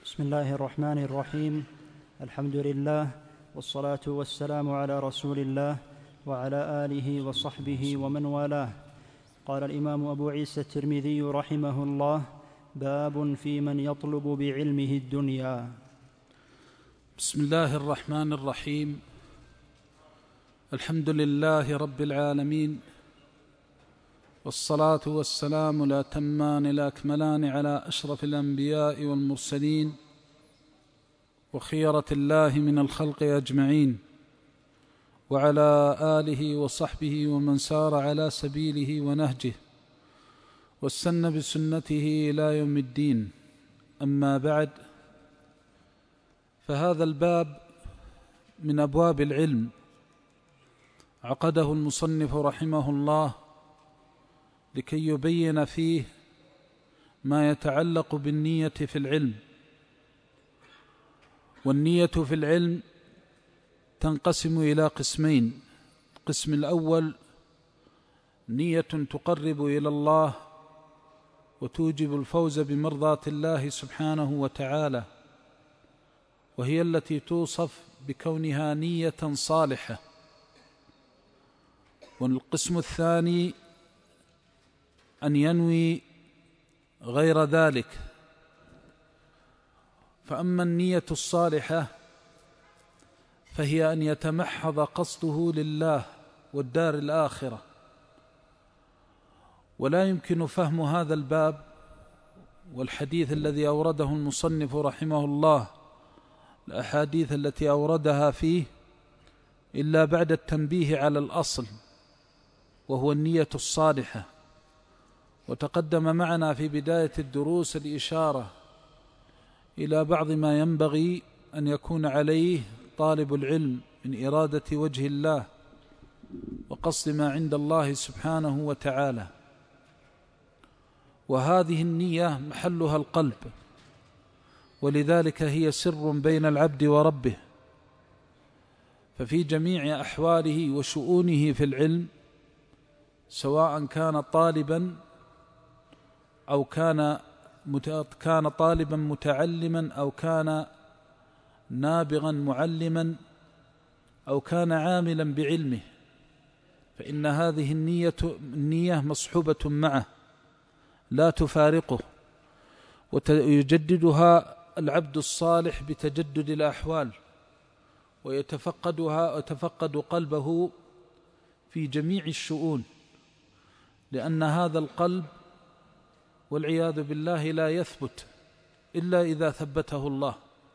بسم الله الرحمن الرحيم. الحمد لله والصلاة والسلام على رسول الله وعلى آله وصحبه ومن والاه. قال الإمام أبو عيسى الترمذي رحمه الله: باب في من يطلب بعلمه الدنيا. بسم الله الرحمن الرحيم. الحمد لله رب العالمين، والصلاة والسلام الأتمان الأكملان على أشرف الأنبياء والمرسلين وخيرة الله من الخلق أجمعين، وعلى آله وصحبه ومن سار على سبيله ونهجه واستنى بسنته إلى يوم الدين. أما بعد، فهذا الباب من أبواب العلم عقده المصنف رحمه الله لكي يبين فيه ما يتعلق بالنية في العلم. والنية في العلم تنقسم إلى قسمين: القسم الأول نية تقرب إلى الله وتوجب الفوز بمرضاة الله سبحانه وتعالى، وهي التي توصف بكونها نية صالحة. والقسم الثاني أن ينوي غير ذلك. فأما النية الصالحة فهي أن يتمحض قصده لله والدار الآخرة. ولا يمكن فهم هذا الباب والحديث الذي أورده المصنف رحمه الله، الأحاديث التي أوردها فيه، إلا بعد التنبيه على الأصل، وهو النية الصالحة. وتقدم معنا في بداية الدروس الإشارة إلى بعض ما ينبغي أن يكون عليه طالب العلم من إرادة وجه الله وقصد ما عند الله سبحانه وتعالى. وهذه النية محلها القلب، ولذلك هي سر بين العبد وربه. ففي جميع أحواله وشؤونه في العلم، سواء كان طالبا أو كان طالبا متعلما، أو كان نابغا معلما، أو كان عاملا بعلمه، فإن هذه النية مصحوبة معه لا تفارقه، ويجددها العبد الصالح بتجدد الأحوال، ويتفقد قلبه في جميع الشؤون، لأن هذا القلب والعياذ بالله لا يثبت إلا إذا ثبته الله.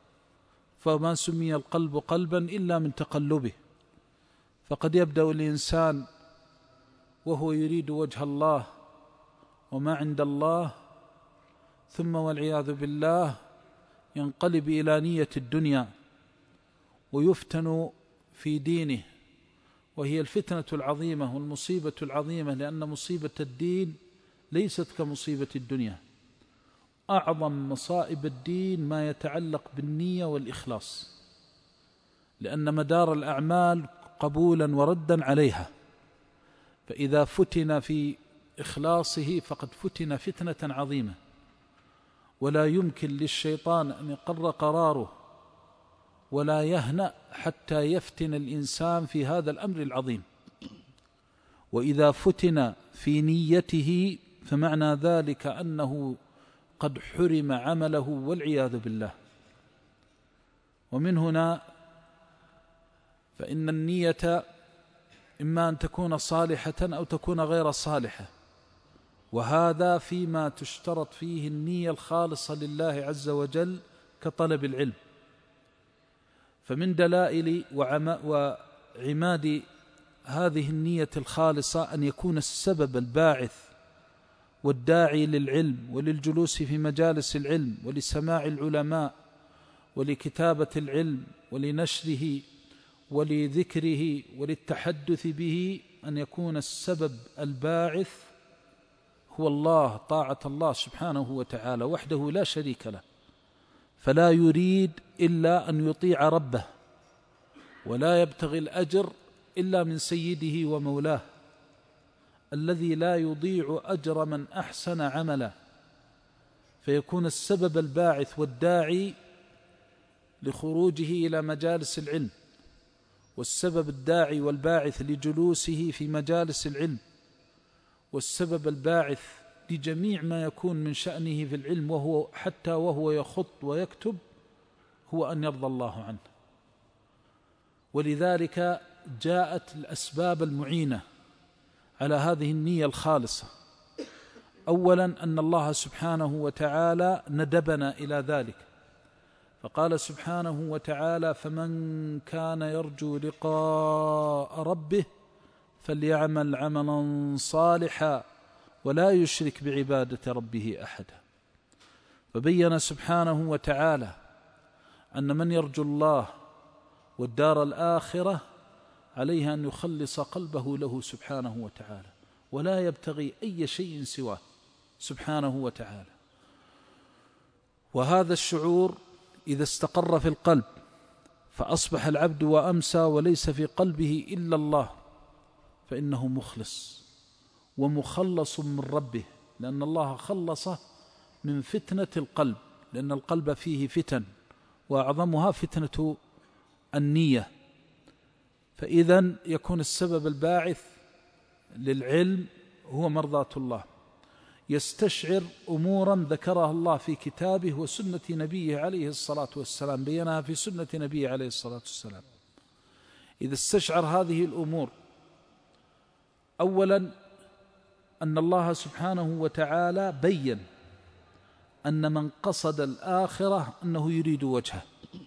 فما سمي القلب قلبا إلا من تقلبه. فقد يبدأ الإنسان وهو يريد وجه الله وما عند الله، ثم والعياذ بالله ينقلب إلى نية الدنيا ويفتن في دينه، وهي الفتنة العظيمة والمصيبة العظيمة، لأن مصيبة الدين ليست كمصيبة الدنيا. أعظم مصائب الدين ما يتعلق بالنية والإخلاص، لأن مدار الأعمال قبولا وردا عليها. فإذا فتن في إخلاصه فقد فتن فتنة عظيمة، ولا يمكن للشيطان أن يقر قراره ولا يهنأ حتى يفتن الإنسان في هذا الأمر العظيم. وإذا فتن في نيته فمعنى ذلك أنه قد حرم عمله والعياذ بالله. ومن هنا فإن النية إما أن تكون صالحة أو تكون غير صالحة، وهذا فيما تشترط فيه النية الخالصة لله عز وجل كطلب العلم. فمن دلائل وعماد هذه النية الخالصة أن يكون السبب الباعث والداعي للعلم وللجلوس في مجالس العلم ولسماع العلماء ولكتابة العلم ولنشره ولذكره وللتحدث به، أن يكون السبب الباعث هو الله، طاعة الله سبحانه وتعالى وحده لا شريك له. فلا يريد إلا أن يطيع ربه، ولا يبتغي الأجر إلا من سيده ومولاه الذي لا يضيع أجر من أحسن عملا. فيكون السبب الباعث والداعي لخروجه إلى مجالس العلم، والسبب الداعي والباعث لجلوسه في مجالس العلم، والسبب الباعث لجميع ما يكون من شأنه في العلم حتى وهو يخط ويكتب هو أن يرضى الله عنه. ولذلك جاءت الأسباب المعينة على هذه النية الخالصة. أولا أن الله سبحانه وتعالى ندبنا إلى ذلك، فقال سبحانه وتعالى: فمن كان يرجو لقاء ربه فليعمل عملا صالحا ولا يشرك بعبادة ربه أحدا. فبين سبحانه وتعالى أن من يرجو الله والدار الآخرة عليه أن يخلص قلبه له سبحانه وتعالى، ولا يبتغي أي شيء سواه سبحانه وتعالى. وهذا الشعور إذا استقر في القلب فأصبح العبد وأمسى وليس في قلبه إلا الله، فإنه مخلص ومخلص من ربه، لأن الله خلصه من فتنة القلب، لأن القلب فيه فتن وأعظمها فتنة النية. فإذن يكون السبب الباعث للعلم هو مرضاة الله، يستشعر أمورا ذكرها الله في كتابه وسنة نبيه عليه الصلاة والسلام، بينها في سنة نبيه عليه الصلاة والسلام. إذا استشعر هذه الأمور، أولا أن الله سبحانه وتعالى بين أن من قصد الآخرة أنه يريد وجهه،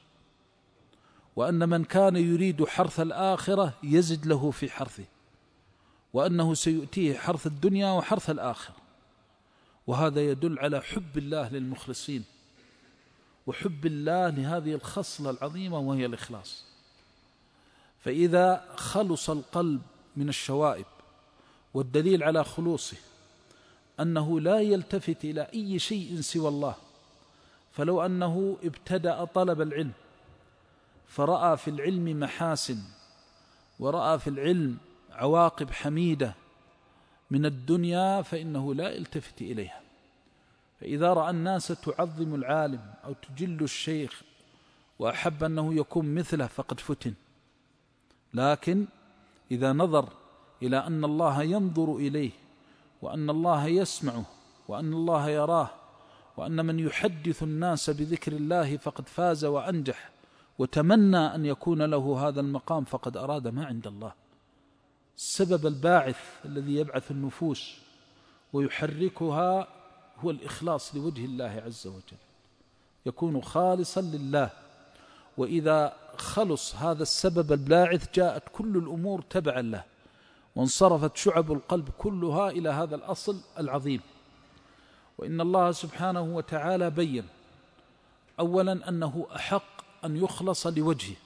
وأن من كان يريد حرث الآخرة يزد له في حرثه، وأنه سيؤتيه حرث الدنيا وحرث الآخرة. وهذا يدل على حب الله للمخلصين وحب الله لهذه الخصلة العظيمة وهي الإخلاص. فإذا خلص القلب من الشوائب، والدليل على خلوصه أنه لا يلتفت إلى أي شيء سوى الله، فلو أنه ابتدأ طلب العلم فرأى في العلم محاسن ورأى في العلم عواقب حميدة من الدنيا فإنه لا يلتفت إليها. فإذا رأى الناس تعظم العالم أو تجل الشيخ وأحب أنه يكون مثله فقد فتن. لكن إذا نظر إلى أن الله ينظر إليه، وأن الله يسمعه، وأن الله يراه، وأن من يحدث الناس بذكر الله فقد فاز وأنجح، وتمنى أن يكون له هذا المقام فقد أراد ما عند الله. السبب الباعث الذي يبعث النفوس ويحركها هو الإخلاص لوجه الله عز وجل، يكون خالصا لله. وإذا خلص هذا السبب الباعث جاءت كل الأمور تبعا له، وانصرفت شعب القلب كلها إلى هذا الأصل العظيم. وإن الله سبحانه وتعالى بين أولا أنه أحق أن يخلص لوجهه،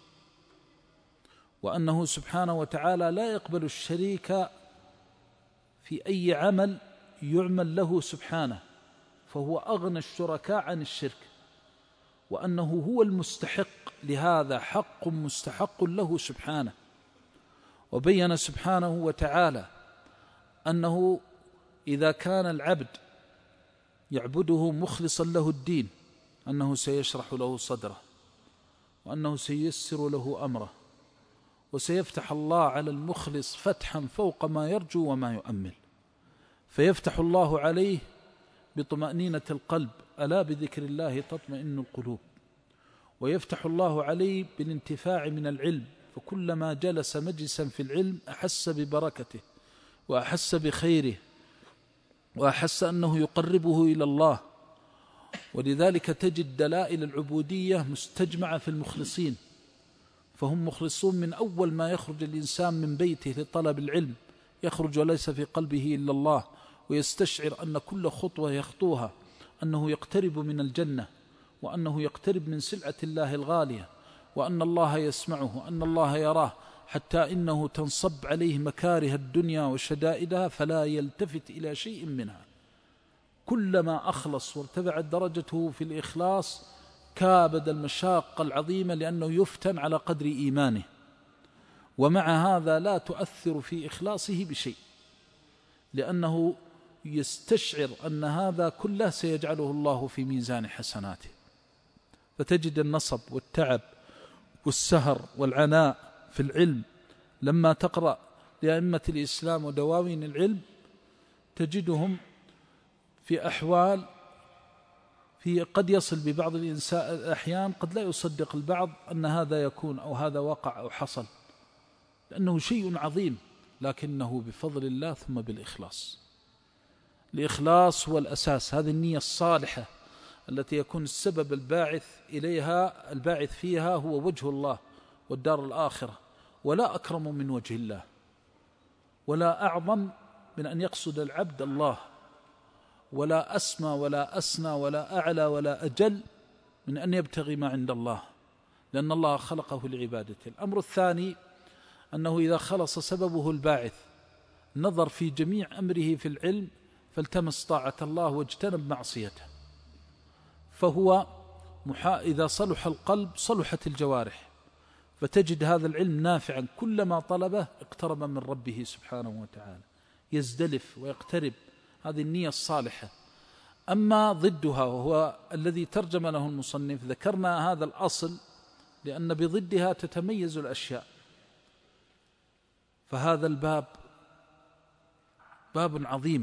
وأنه سبحانه وتعالى لا يقبل الشريك في أي عمل يعمل له سبحانه، فهو أغنى الشركاء عن الشرك، وأنه هو المستحق لهذا، حق مستحق له سبحانه. وبين سبحانه وتعالى أنه إذا كان العبد يعبده مخلصا له الدين أنه سيشرح له صدره، وأنه سييسر له أمره، وسيفتح الله على المخلص فتحا فوق ما يرجو وما يؤمل، فيفتح الله عليه بطمأنينة القلب، ألا بذكر الله تطمئن القلوب. ويفتح الله عليه بالانتفاع من العلم، فكلما جلس مجلسا في العلم أحس ببركته وأحس بخيره وأحس أنه يقربه إلى الله. ولذلك تجد دلائل العبودية مستجمعة في المخلصين، فهم مخلصون من أول ما يخرج الإنسان من بيته لطلب العلم، يخرج وليس في قلبه إلا الله، ويستشعر أن كل خطوة يخطوها أنه يقترب من الجنة، وأنه يقترب من سلعة الله الغالية، وأن الله يسمعه، وأن الله يراه، حتى إنه تنصب عليه مكاره الدنيا وشدائدها فلا يلتفت إلى شيء منها. كلما أخلص وارتفعت درجته في الإخلاص كابد المشاق العظيمة، لأنه يفتن على قدر إيمانه، ومع هذا لا تؤثر في إخلاصه بشيء، لأنه يستشعر أن هذا كله سيجعله الله في ميزان حسناته. فتجد النصب والتعب والسهر والعناء في العلم، لما تقرأ لأئمة الإسلام ودواوين العلم تجدهم في أحوال قد يصل ببعض الأحيان قد لا يصدق البعض أن هذا يكون أو هذا وقع أو حصل، لأنه شيء عظيم، لكنه بفضل الله ثم بالإخلاص. الإخلاص هو الأساس، هذه النية الصالحة التي يكون السبب الباعث فيها هو وجه الله والدار الآخرة، ولا أكرم من وجه الله، ولا أعظم من أن يقصد العبد الله، ولا أسمى ولا أسنى ولا أعلى ولا أجل من أن يبتغي ما عند الله، لأن الله خلقه لعبادته. الأمر الثاني أنه إذا خلص سببه الباعث نظر في جميع أمره في العلم فالتمس طاعة الله واجتنب معصيته، فهو إذا صلح القلب صلحت الجوارح، فتجد هذا العلم نافعا، كلما طلبه اقترب من ربه سبحانه وتعالى، يزدلف ويقترب، هذه النية الصالحة. أما ضدها وهو الذي ترجم له المصنف، ذكرنا هذا الأصل لأن بضدها تتميز الأشياء، فهذا الباب باب عظيم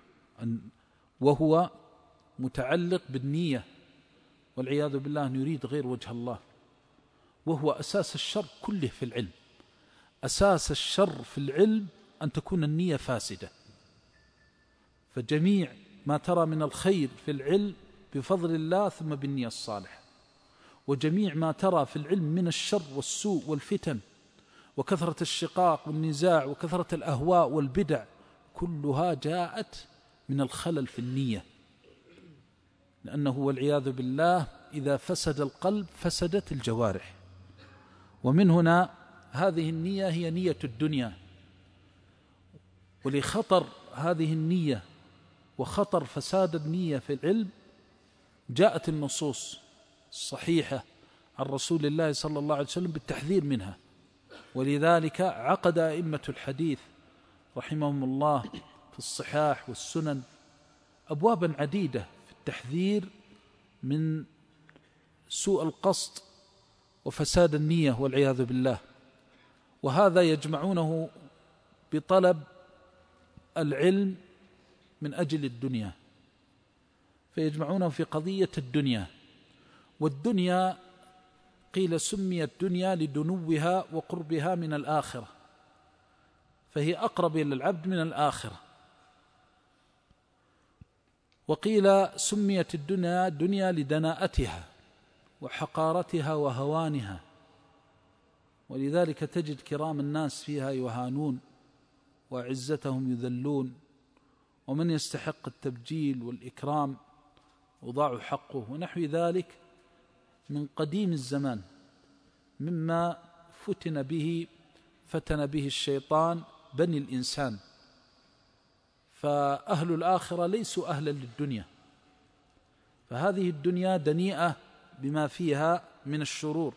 وهو متعلق بالنية، والعياذ بالله أن يريد غير وجه الله، وهو أساس الشر كله في العلم. أساس الشر في العلم أن تكون النية فاسدة، فجميع ما ترى من الخير في العلم بفضل الله ثم بالنية الصالحة، وجميع ما ترى في العلم من الشر والسوء والفتن وكثرة الشقاق والنزاع وكثرة الأهواء والبدع كلها جاءت من الخلل في النية، لأنه والعياذ بالله إذا فسد القلب فسدت الجوارح. ومن هنا هذه النية هي نية الدنيا، ولخطر هذه النية وخطر فساد النية في العلم جاءت النصوص الصحيحة عن رسول الله صلى الله عليه وسلم بالتحذير منها، ولذلك عقد أئمة الحديث رحمهم الله في الصحاح والسنن أبوابا عديدة في التحذير من سوء القصد وفساد النية والعياذ بالله، وهذا يجمعونه بطلب العلم من أجل الدنيا، فيجمعونه في قضية الدنيا. والدنيا قيل سميت دنيا لدنوها وقربها من الآخرة، فهي أقرب إلى العبد من الآخرة، وقيل سميت الدنيا دنيا لدناءتها وحقارتها وهوانها، ولذلك تجد كرام الناس فيها يهانون وعزتهم يذلون، ومن يستحق التبجيل والإكرام وضاع حقه، ونحو ذلك من قديم الزمان مما فتن به الشيطان بني الإنسان، فأهل الآخرة ليسوا أهلا للدنيا، فهذه الدنيا دنيئة بما فيها من الشرور.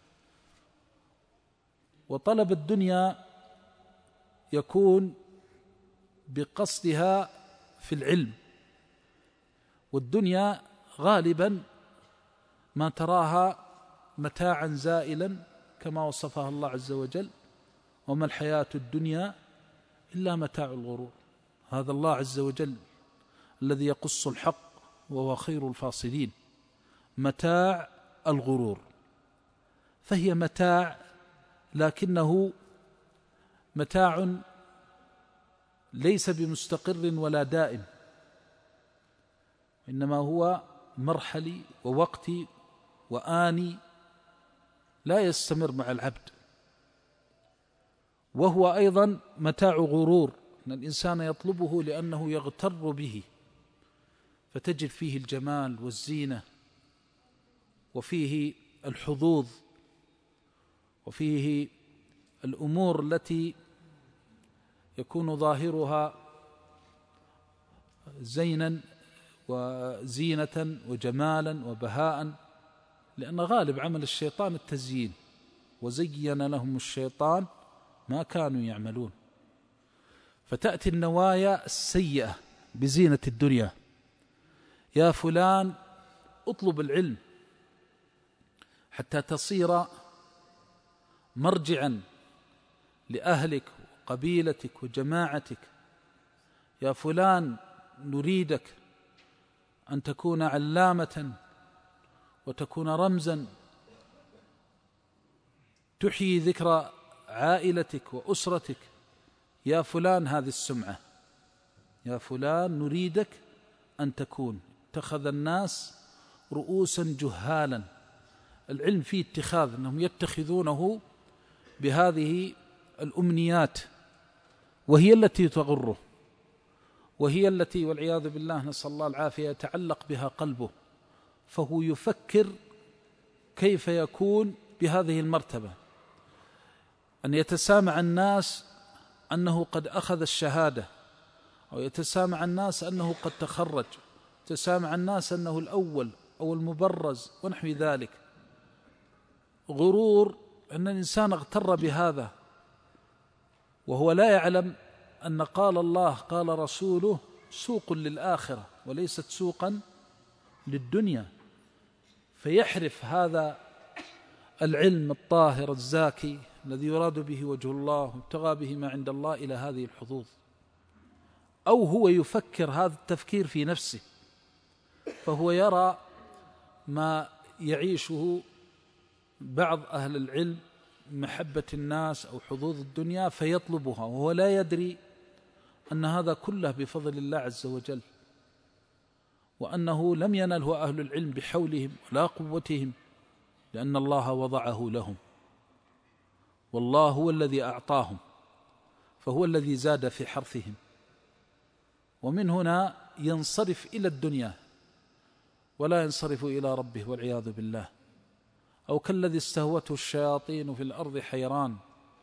وطلب الدنيا يكون بقصدها في العلم، والدنيا غالبا ما تراها متاعا زائلا كما وصفها الله عز وجل، وما الحياة الدنيا إلا متاع الغرور. هذا الله عز وجل الذي يقص الحق وهو خير الفاصلين، متاع الغرور، فهي متاع لكنه متاع ليس بمستقر ولا دائم، إنما هو مرحلي ووقتي وآني لا يستمر مع العبد. وهو أيضا متاع غرور، أن الإنسان يطلبه لأنه يغتر به، فتجد فيه الجمال والزينة، وفيه الحظوظ، وفيه الأمور التي يكون ظاهرها زينا وزينة وجمالا وبهاء، لأن غالب عمل الشيطان التزيين، وزين لهم الشيطان ما كانوا يعملون. فتأتي النوايا السيئة بزينة الدنيا. يا فلان اطلب العلم حتى تصير مرجعا لأهلك وقبيلتك وجماعتك. يا فلان نريدك أن تكون علامة وتكون رمزا تحيي ذكرى عائلتك وأسرتك. يا فلان هذه السمعة، يا فلان نريدك أن تكون. اتخذ الناس رؤوسا جهالا. العلم فيه اتخاذ، أنهم يتخذونه بهذه الأمنيات، وهي التي تغره، وهي التي والعياذ بالله نسأل الله العافية يتعلق بها قلبه، فهو يفكر كيف يكون بهذه المرتبة، أن يتسامع الناس أنه قد أخذ الشهادة، أو يتسامع الناس أنه قد تخرج، يتسامع الناس أنه الأول أو المبرز ونحو ذلك. غرور أن الإنسان اغتر بهذا وهو لا يعلم أن قال الله قال رسوله سوق للآخرة وليست سوقا للدنيا، فيحرف هذا العلم الطاهر الزاكي الذي يراد به وجه الله وابتغى به ما عند الله إلى هذه الحظوظ. أو هو يفكر هذا التفكير في نفسه، فهو يرى ما يعيشه بعض أهل العلم محبة الناس أو حظوظ الدنيا فيطلبها، وهو لا يدري أن هذا كله بفضل الله عز وجل، وأنه لم ينله أهل العلم بحولهم ولا قوتهم، لأن الله وضعه لهم، والله هو الذي أعطاهم، فهو الذي زاد في حرثهم. ومن هنا ينصرف إلى الدنيا ولا ينصرف إلى ربه والعياذ بالله. أو كالذي استهوته الشياطين في الأرض حيران،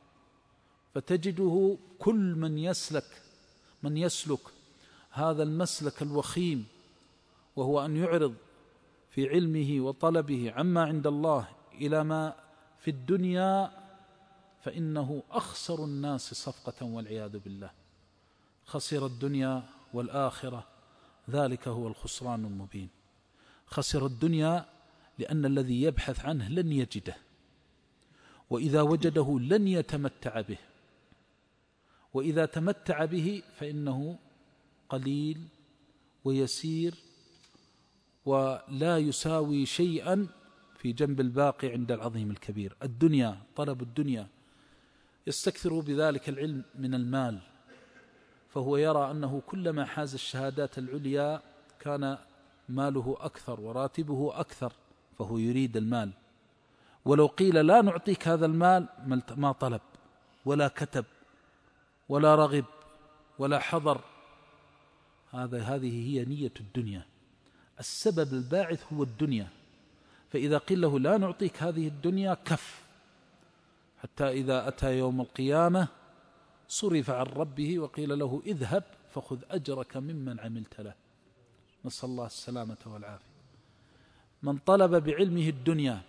فتجده كل من يسلك هذا المسلك الوخيم، وهو أن يعرض في علمه وطلبه عما عند الله إلى ما في الدنيا، فإنه أخسر الناس صفقة والعياذ بالله. خسر الدنيا والآخرة، ذلك هو الخسران المبين. خسر الدنيا لأن الذي يبحث عنه لن يجده، وإذا وجده لن يتمتع به، وإذا تمتع به فإنه قليل ويسير ولا يساوي شيئا في جنب الباقي عند العظيم الكبير. الدنيا، طلب الدنيا، يستكثر بذلك العلم من المال، فهو يرى أنه كلما حاز الشهادات العليا كان ماله أكثر وراتبه أكثر، فهو يريد المال. ولو قيل لا نعطيك هذا المال ما طلب ولا كتب ولا رغب ولا حضر. هذه هي نية الدنيا. السبب الباعث هو الدنيا، فإذا قيل له لا نعطيك هذه الدنيا كف، حتى إذا أتى يوم القيامة صرف عن ربه وقيل له اذهب فخذ أجرك ممن عملت له. نسأل الله السلامة والعافية. من طلب بعلمه الدنيا،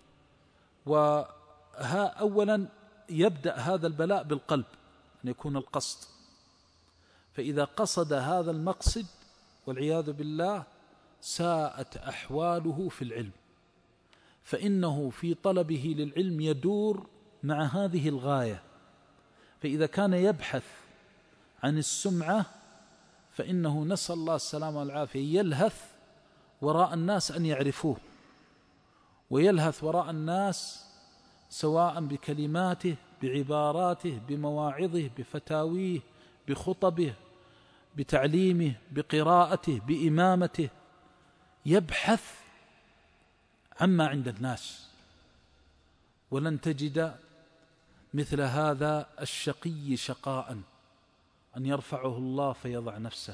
أولا يبدأ هذا البلاء بالقلب، أن يكون القصد، فإذا قصد هذا المقصد والعياذ بالله ساءت أحواله في العلم، فإنه في طلبه للعلم يدور مع هذه الغاية. فإذا كان يبحث عن السمعة فإنه نسأل الله السلامة والعافية يلهث وراء الناس أن يعرفوه، ويلهث وراء الناس سواء بكلماته، بعباراته، بمواعظه، بفتاويه، بخطبه، بتعليمه، بقراءته، بإمامته، يبحث عما عند الناس. ولن تجد مثل هذا الشقي شقاء، أن يرفعه الله فيضع نفسه،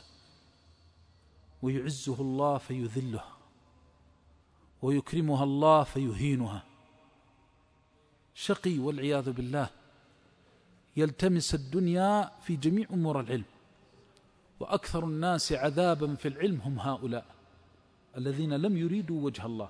ويعزه الله فيذله، ويكرمها الله فيهينها. شقي والعياذ بالله، يلتمس الدنيا في جميع أمور العلم. وأكثر الناس عذابا في العلم هم هؤلاء الذين لم يريدوا وجه الله.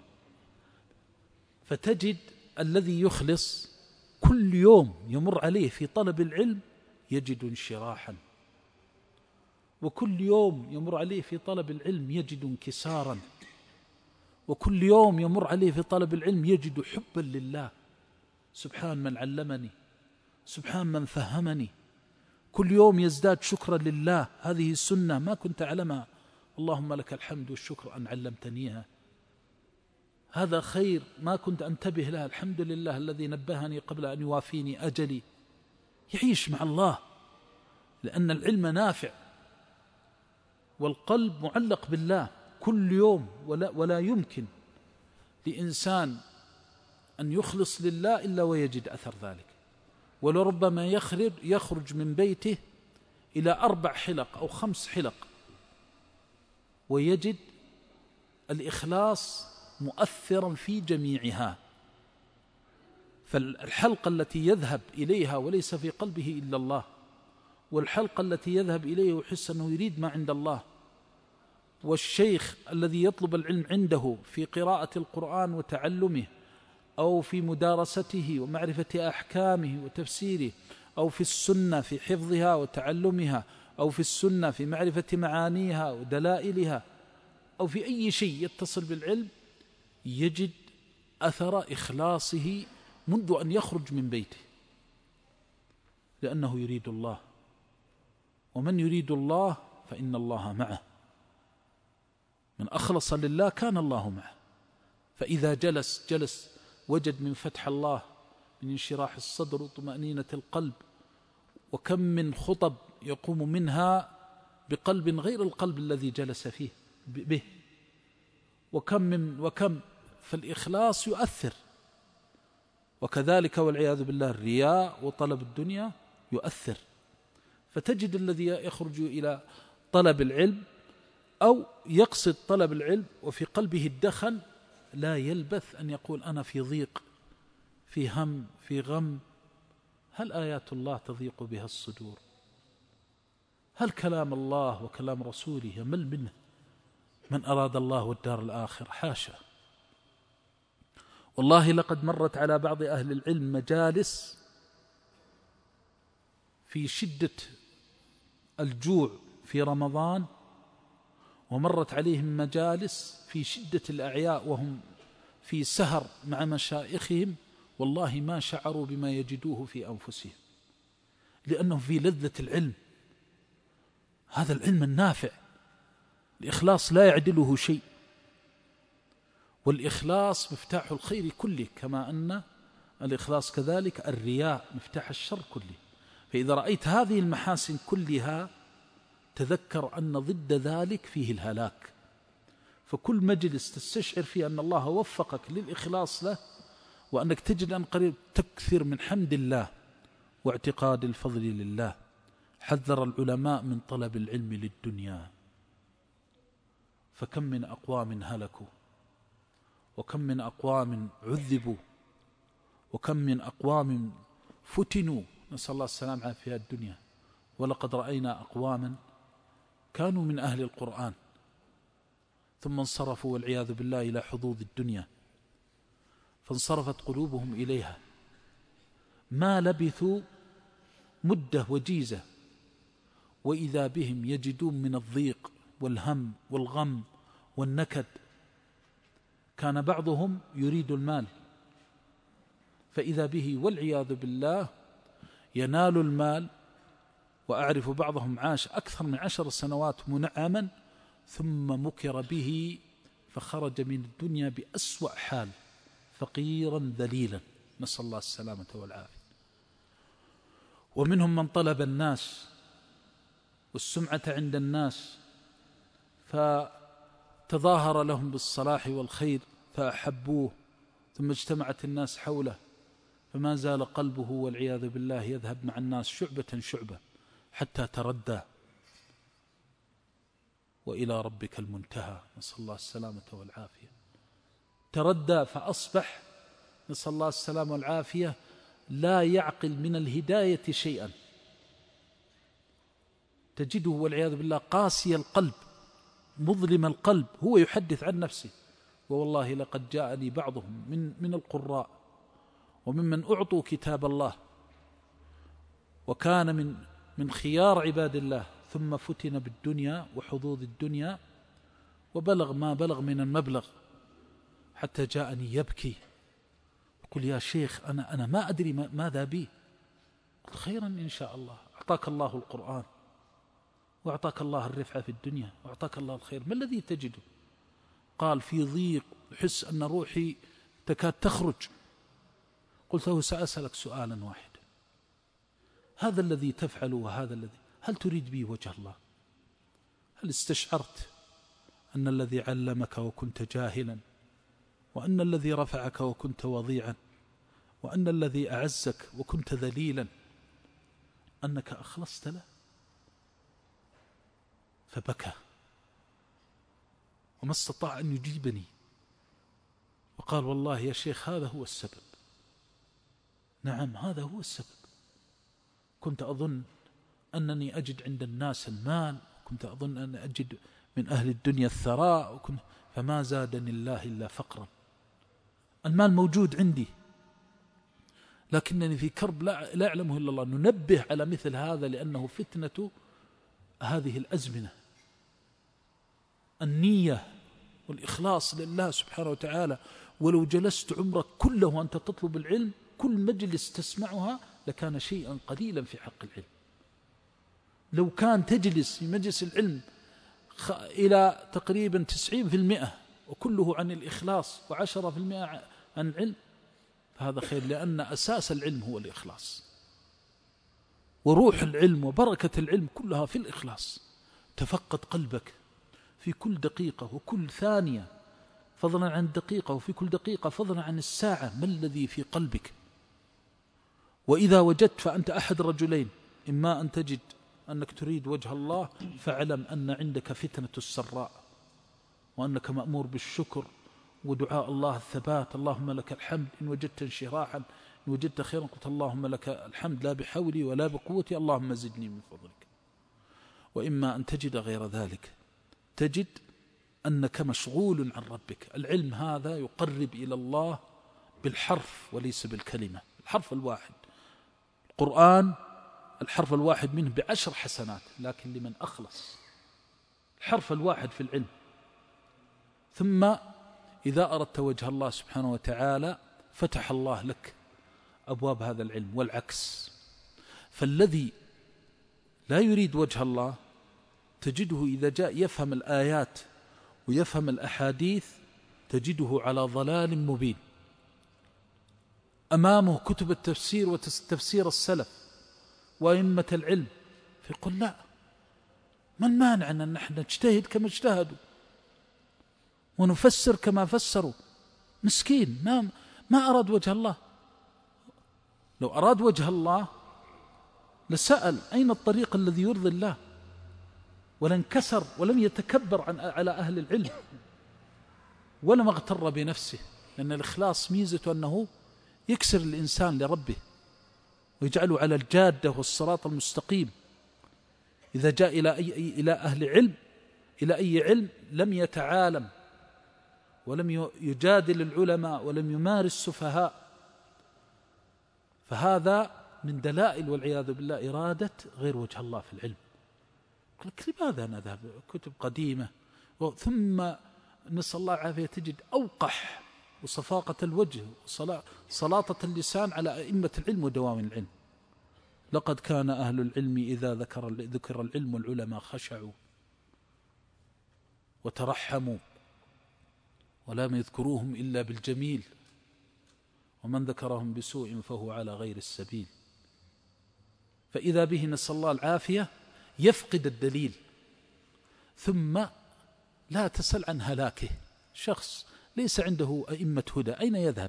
فتجد الذي يخلص كل يوم يمر عليه في طلب العلم يجد انشراحا وكل يوم يمر عليه في طلب العلم يجد انكسارا، وكل يوم يمر عليه في طلب العلم يجد حبا لله. سبحان من علمني، سبحان من فهمني. كل يوم يزداد شكرا لله، هذه السنة ما كنت أعلمها، اللهم لك الحمد والشكر أن علمتنيها. هذا خير ما كنت أنتبه له، الحمد لله الذي نبهني قبل أن يوافيني أجلي. يعيش مع الله، لأن العلم نافع والقلب معلق بالله كل يوم، ولا يمكن لإنسان أن يخلص لله إلا ويجد أثر ذلك. ولربما يخرج من بيته إلى 4 حلق أو 5 حلق ويجد الإخلاص مؤثرا في جميعها. فالحلقة التي يذهب إليها وليس في قلبه إلا الله، والحلقة التي يذهب إليه ويحس أنه يريد ما عند الله، والشيخ الذي يطلب العلم عنده في قراءة القرآن وتعلمه، أو في مدارسته ومعرفة أحكامه وتفسيره، أو في السنة في حفظها وتعلمها، أو في السنة في معرفة معانيها ودلائلها، أو في أي شيء يتصل بالعلم، يجد أثر إخلاصه منذ أن يخرج من بيته، لأنه يريد الله، ومن يريد الله فإن الله معه. من أخلص لله كان الله معه. فإذا جلس وجد من فتح الله، من انشراح الصدر وطمأنينة القلب. وكم من خطب يقوم منها بقلب غير القلب الذي جلس فيه به، وكم فالإخلاص يؤثر. وكذلك والعياذ بالله الرياء وطلب الدنيا يؤثر. فتجد الذي يخرج إلى طلب العلم أو يقصد طلب العلم وفي قلبه الدخن، لا يلبث أن يقول أنا في ضيق، في هم، في غم. هل آيات الله تضيق بها الصدور؟ هل كلام الله وكلام رسوله يمل منه من أراد الله والدار الآخر؟ حاشا. والله لقد مرت على بعض أهل العلم مجالس في شدة الجوع في رمضان، ومرت عليهم مجالس في شدة الأعياء وهم في سهر مع مشائخهم، والله ما شعروا بما يجدوه في أنفسهم، لأنهم في لذة العلم. هذا العلم النافع، الإخلاص لا يعدله شيء، والإخلاص مفتاح الخير كله، كما أن الإخلاص كذلك الرياء مفتاح الشر كله. فإذا رأيت هذه المحاسن كلها تذكر أن ضد ذلك فيه الهلاك. فكل مجلس تستشعر فيه أن الله وفقك للإخلاص له، وأنك تجد أن قريب تكثر من حمد الله واعتقاد الفضل لله. حذر العلماء من طلب العلم للدنيا، فكم من أقوام هلكوا، وكم من أقوام عذبوا، وكم من أقوام فتنوا، نسأل الله السلامة في الدنيا. ولقد رأينا أقواما كانوا من أهل القرآن ثم انصرفوا والعياذ بالله إلى حظوظ الدنيا، فانصرفت قلوبهم إليها، ما لبثوا مدة وجيزة وإذا بهم يجدون من الضيق والهم والغم والنكد. كان بعضهم يريد المال، فإذا به والعياذ بالله ينال المال. وأعرف بعضهم عاش أكثر من 10 سنوات منعما ثم مكر به فخرج من الدنيا بأسوأ حال، فقيرا ذليلا، نسأل الله السلامة والعافية. ومنهم من طلب الناس والسمعة عند الناس، فتظاهر لهم بالصلاح والخير فأحبوه، ثم اجتمعت الناس حوله فما زال قلبه والعياذ بالله يذهب مع الناس شعبة شعبة حتى تردى، وإلى ربك المنتهى، نسأل الله السلامة والعافية. تردى فأصبح نسأل الله السلامة والعافية لا يعقل من الهداية شيئا، تجده والعياذ بالله قاسي القلب مظلم القلب. هو يحدث عن نفسه، ووالله لقد جاءني بعضهم من القراء وممن أعطوا كتاب الله وكان من خيار عباد الله، ثم فتن بالدنيا وحظوظ الدنيا وبلغ ما بلغ من المبلغ، حتى جاءني يبكي يقول يا شيخ أنا ما أدري ماذا بي. قلت خيرا إن شاء الله، أعطاك الله القرآن وأعطاك الله الرفعة في الدنيا وأعطاك الله الخير، ما الذي تجده؟ قال في ضيق، أحس أن روحي تكاد تخرج. قلت له سأسألك سؤالا واحدا، هذا الذي تفعله وهذا الذي، هل تريد به وجه الله؟ هل استشعرت أن الذي علمك وكنت جاهلا، وأن الذي رفعك وكنت وضيعا، وأن الذي أعزك وكنت ذليلا أنك أخلصت له؟ فبكى وما استطاع أن يجيبني، وقال والله يا شيخ هذا هو السبب. نعم هذا هو السبب. كنت أظن أنني أجد عند الناس المال، كنت أظن أن أجد من أهل الدنيا الثراء، فما زادني الله إلا فقرا. المال موجود عندي لكنني في كرب لا أعلمه إلا الله. ننبه على مثل هذا لأنه فتنة هذه الأزمنة. النية والإخلاص لله سبحانه وتعالى. ولو جلست عمرك كله وأنت تطلب العلم، كل مجلس تسمعها لكان شيئا قليلا في حق العلم. لو كان تجلس في مجلس العلم إلى تقريبا 90% وكله عن الإخلاص و10% عن العلم، فهذا خير، لأن أساس العلم هو الإخلاص، وروح العلم وبركة العلم كلها في الإخلاص. تفقد قلبك في كل دقيقة وكل ثانية، فضلا عن الدقيقة، وفي كل دقيقة فضلا عن الساعة، ما الذي في قلبك. وإذا وجدت فأنت أحد رجلين، إما أن تجد أنك تريد وجه الله، فاعلم أن عندك فتنة السراء، وأنك مأمور بالشكر ودعاء الله الثبات. اللهم لك الحمد إن وجدت انشراحا، إن وجدت خيرا قلت اللهم لك الحمد لا بحولي ولا بقوتي، اللهم زدني من فضلك. وإما أن تجد غير ذلك، تجد أنك مشغول عن ربك. العلم هذا يقرب إلى الله بالحرف وليس بالكلمة. الحرف الواحد، القرآن الحرف الواحد منه ب10 حسنات، لكن لمن أخلص. الحرف الواحد في العلم. ثم إذا أردت وجه الله سبحانه وتعالى فتح الله لك أبواب هذا العلم، والعكس. فالذي لا يريد وجه الله تجده إذا جاء يفهم الآيات ويفهم الأحاديث تجده على ضلال مبين. أمامه كتب التفسير وتفسير السلف وأئمة العلم، فيقول لا، ما المانع أن نحن نجتهد كما اجتهدوا ونفسر كما فسروا. مسكين ما أراد وجه الله. لو أراد وجه الله لسأل أين الطريق الذي يرضي الله، ولانكسر ولم يتكبر على أهل العلم، ولم اغتر بنفسه. لأن الإخلاص ميزته أنه يكسر الإنسان لربه ويجعله على الجادة والصراط المستقيم. إذا جاء إلى أهل علم، إلى أي علم، لم يتعالم ولم يجادل العلماء ولم يمارس السفهاء، فهذا من دلائل والعياذ بالله إرادة غير وجه الله في العلم. لماذا نذهب كتب قديمة؟ ثم نسأل الله العافية تجد أوقح وصفاقة الوجه وصلاطة اللسان على أئمة العلم ودوام العلم. لقد كان أهل العلم إذا ذكر العلم والعلماء خشعوا وترحموا، ولم يذكروهم إلا بالجميل، ومن ذكرهم بسوء فهو على غير السبيل. فإذا به نسأل الله العافية يفقد الدليل، ثم لا تسأل عن هلاكه. شخص ليس عنده أئمة هدى أين يذهب؟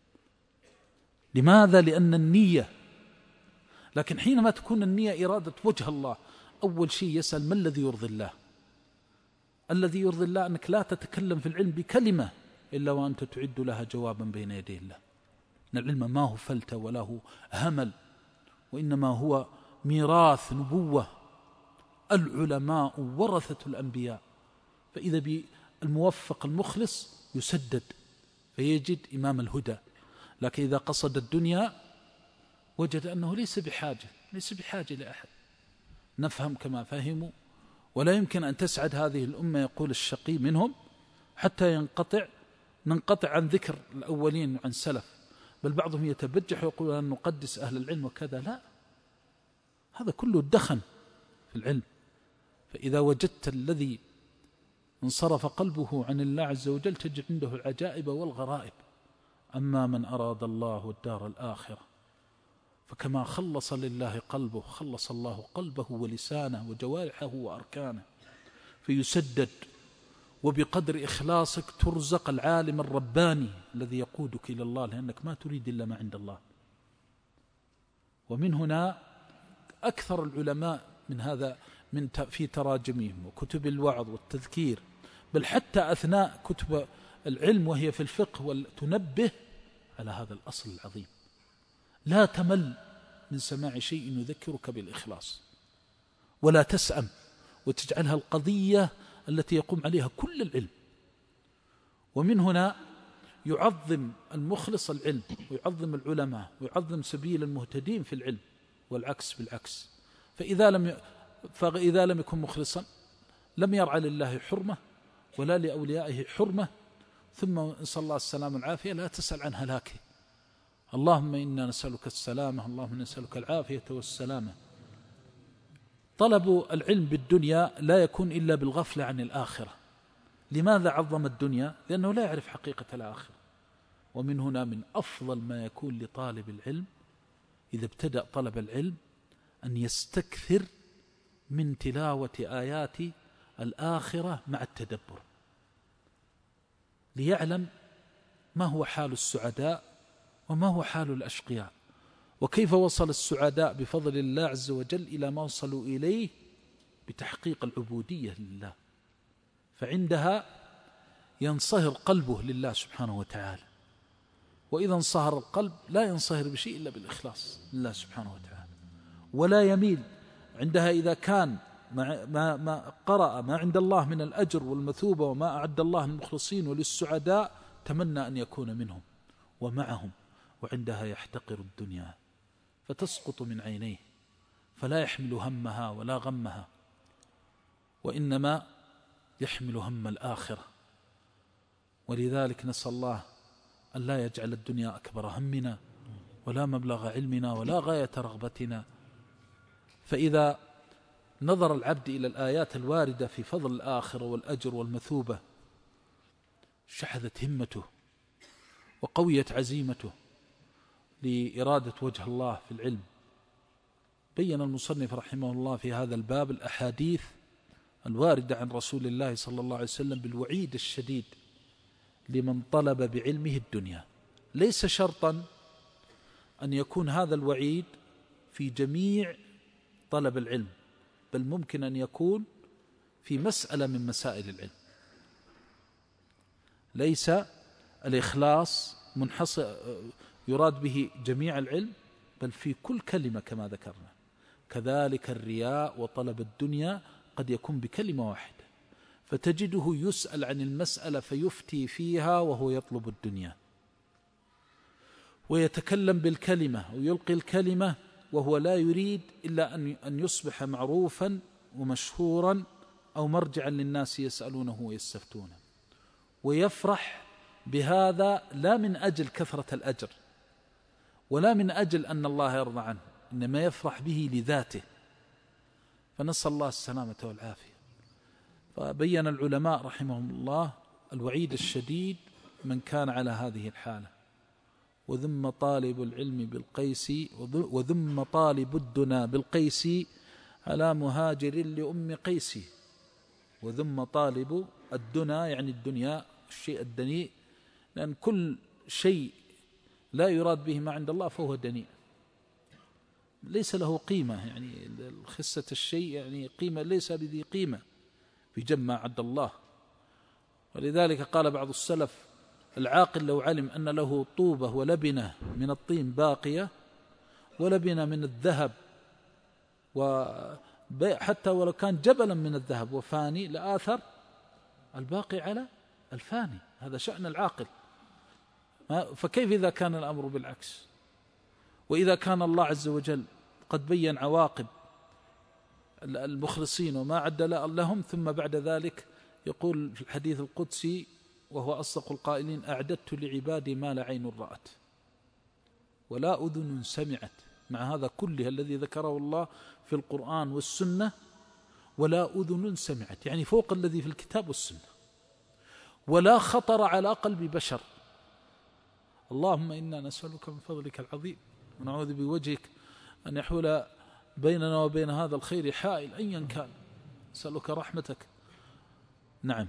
لماذا؟ لأن النية. لكن حينما تكون النية إرادة وجه الله، أول شيء يسأل ما الذي يرضي الله. الذي يرضي الله أنك لا تتكلم في العلم بكلمة إلا وأنت تعد لها جوابا بين يدي الله. إن العلم ما هو فلتة ولا هو همل، وإنما هو ميراث نبوة. العلماء ورثة الأنبياء. فإذا بالموفق المخلص يسدد فيجد إمام الهدى. لكن إذا قصد الدنيا وجد أنه ليس بحاجة لأحد. نفهم كما فهموا، ولا يمكن أن تسعد هذه الأمة يقول الشقي منهم حتى ننقطع عن ذكر الأولين عن سلف، بل بعضهم يتبجح ويقول أن نقدس أهل العلم وكذا. لا، هذا كله دخن في العلم. فإذا وجدت الذي انصرف قلبه عن الله عز وجل تجد عنده العجائب والغرائب. أما من أراد الله الدار الآخرة فكما خلص لله قلبه خلص الله قلبه ولسانه وجوارحه وأركانه فيسدد، وبقدر إخلاصك ترزق العالم الرباني الذي يقودك إلى الله، لأنك ما تريد إلا ما عند الله. ومن هنا أكثر العلماء من هذا في تراجمهم وكتب الوعظ والتذكير، بل حتى أثناء كتب العلم وهي في الفقه تنبه على هذا الأصل العظيم. لا تمل من سماع شيء يذكرك بالإخلاص، ولا تسأم وتجعلها القضية التي يقوم عليها كل العلم. ومن هنا يعظم المخلص العلم ويعظم العلماء ويعظم سبيل المهتدين في العلم، والعكس بالعكس. فإذا لم يكن مخلصا لم يرعى لله حرمة ولا لأوليائه حرمة، ثم نسأل الله السلامة والعافية لا تسأل عن هلاكه. اللهم إنا نسألك السلامة، اللهم نسألك العافية والسلامة. طلب العلم بالدنيا لا يكون إلا بالغفلة عن الآخرة. لماذا عظم الدنيا؟ لأنه لا يعرف حقيقة الآخرة. ومن هنا من أفضل ما يكون لطالب العلم إذا ابتدأ طلب العلم أن يستكثر من تلاوة آيات الآخرة مع التدبر، ليعلم ما هو حال السعداء وما هو حال الأشقياء، وكيف وصل السعداء بفضل الله عز وجل إلى ما وصلوا إليه بتحقيق العبودية لله. فعندها ينصهر قلبه لله سبحانه وتعالى. وإذا انصهر القلب لا ينصهر بشيء إلا بالإخلاص لله سبحانه وتعالى، ولا يميل عندها. إذا كان ما قرأ ما عند الله من الأجر والمثوبة وما أعد الله للمخلصين وللسعداء تمنى أن يكون منهم ومعهم، وعندها يحتقر الدنيا فتسقط من عينيه، فلا يحمل همها ولا غمها، وإنما يحمل هم الآخرة. ولذلك نسأل الله أن لا يجعل الدنيا أكبر همنا ولا مبلغ علمنا ولا غاية رغبتنا. فإذا نظر العبد إلى الآيات الواردة في فضل الآخرة والأجر والمثوبة شحذت همته وقويت عزيمته لإرادة وجه الله في العلم. بين المصنف رحمه الله في هذا الباب الأحاديث الواردة عن رسول الله صلى الله عليه وسلم بالوعيد الشديد لمن طلب بعلمه الدنيا. ليس شرطا أن يكون هذا الوعيد في جميع طلب العلم، بل ممكن أن يكون في مسألة من مسائل العلم. ليس الإخلاص منحصر يراد به جميع العلم، بل في كل كلمة كما ذكرنا. كذلك الرياء وطلب الدنيا قد يكون بكلمة واحدة، فتجده يسأل عن المسألة فيفتي فيها وهو يطلب الدنيا، ويتكلم بالكلمة ويلقي الكلمة وهو لا يريد إلا أن يصبح معروفا ومشهورا أو مرجعا للناس يسألونه ويستفتونه، ويفرح بهذا لا من أجل كثرة الأجر ولا من أجل أن الله يرضى عنه، إنما يفرح به لذاته. فنسأل الله السلامة والعافية. فبين العلماء رحمهم الله الوعيد الشديد من كان على هذه الحالة. وذم طالب العلم بالقيس وذم طالب الدنا بالقيس على مهاجر لأم قيس. وذم طالب الدنا يعني الدنيا الشيء الدنيء، لأن كل شيء لا يراد به ما عند الله فهو دنيء، ليس له قيمة. يعني خسة الشيء يعني قيمة ليس بذي قيمة في جمع عد الله. ولذلك قال بعض السلف العاقل لو علم أن له طوبة ولبنة من الطين باقية ولبنة من الذهب وحتى ولو كان جبلا من الذهب وفاني لآثر الباقي على الفاني. هذا شأن العاقل. فكيف إذا كان الأمر بالعكس؟ وإذا كان الله عز وجل قد بين عواقب المخلصين وما أعد لهم، ثم بعد ذلك يقول في الحديث القدسي وهو أصدق القائلين: أعددت لعبادي ما لا عين رأت ولا أذن سمعت. مع هذا كله الذي ذكره الله في القرآن والسنة، ولا أذن سمعت، يعني فوق الذي في الكتاب والسنة، ولا خطر على قلب بشر. اللهم إنا نسألك من فضلك العظيم ونعوذ بوجهك أن يحول بيننا وبين هذا الخير حائل أيا كان، نسألك رحمتك. نعم.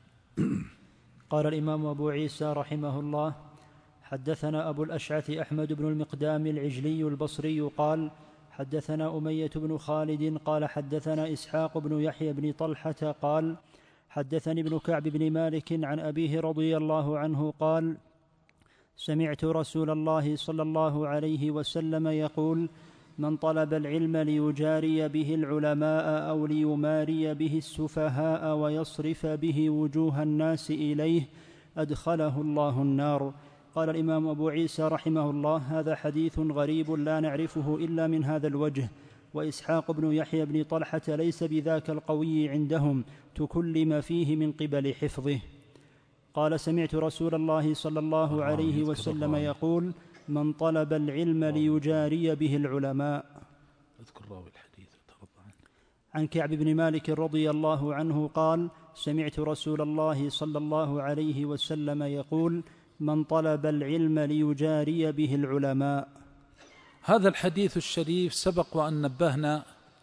قال الإمام أبو عيسى رحمه الله: حدثنا أبو الأشعث أحمد بن المقدام العجلي البصري قال: حدثنا أمية بن خالد قال: حدثنا إسحاق بن يحيى بن طلحة قال: حدثني ابن كعب بن مالك عن أبيه رضي الله عنه قال: سمعت رسول الله صلى الله عليه وسلم يقول: من طلب العلم ليجاري به العلماء أو ليماري به السفهاء ويصرف به وجوه الناس إليه أدخله الله النار. قال الإمام أبو عيسى رحمه الله: هذا حديث غريب لا نعرفه إلا من هذا الوجه، وإسحاق بن يحيى بن طلحة ليس بذاك القوي عندهم تكلم فيه من قبل حفظه. قال: سمعت رسول الله صلى الله عليه وسلم يقول: من طلب العلم ليجاري به العلماء. اذكر راوي الحديث. عن كعب بن مالك رضي الله عنه قال: سمعت رسول الله صلى الله عليه وسلم يقول: من طلب العلم ليجاري به العلماء. هذا الحديث الشريف سبق وأن نبهنا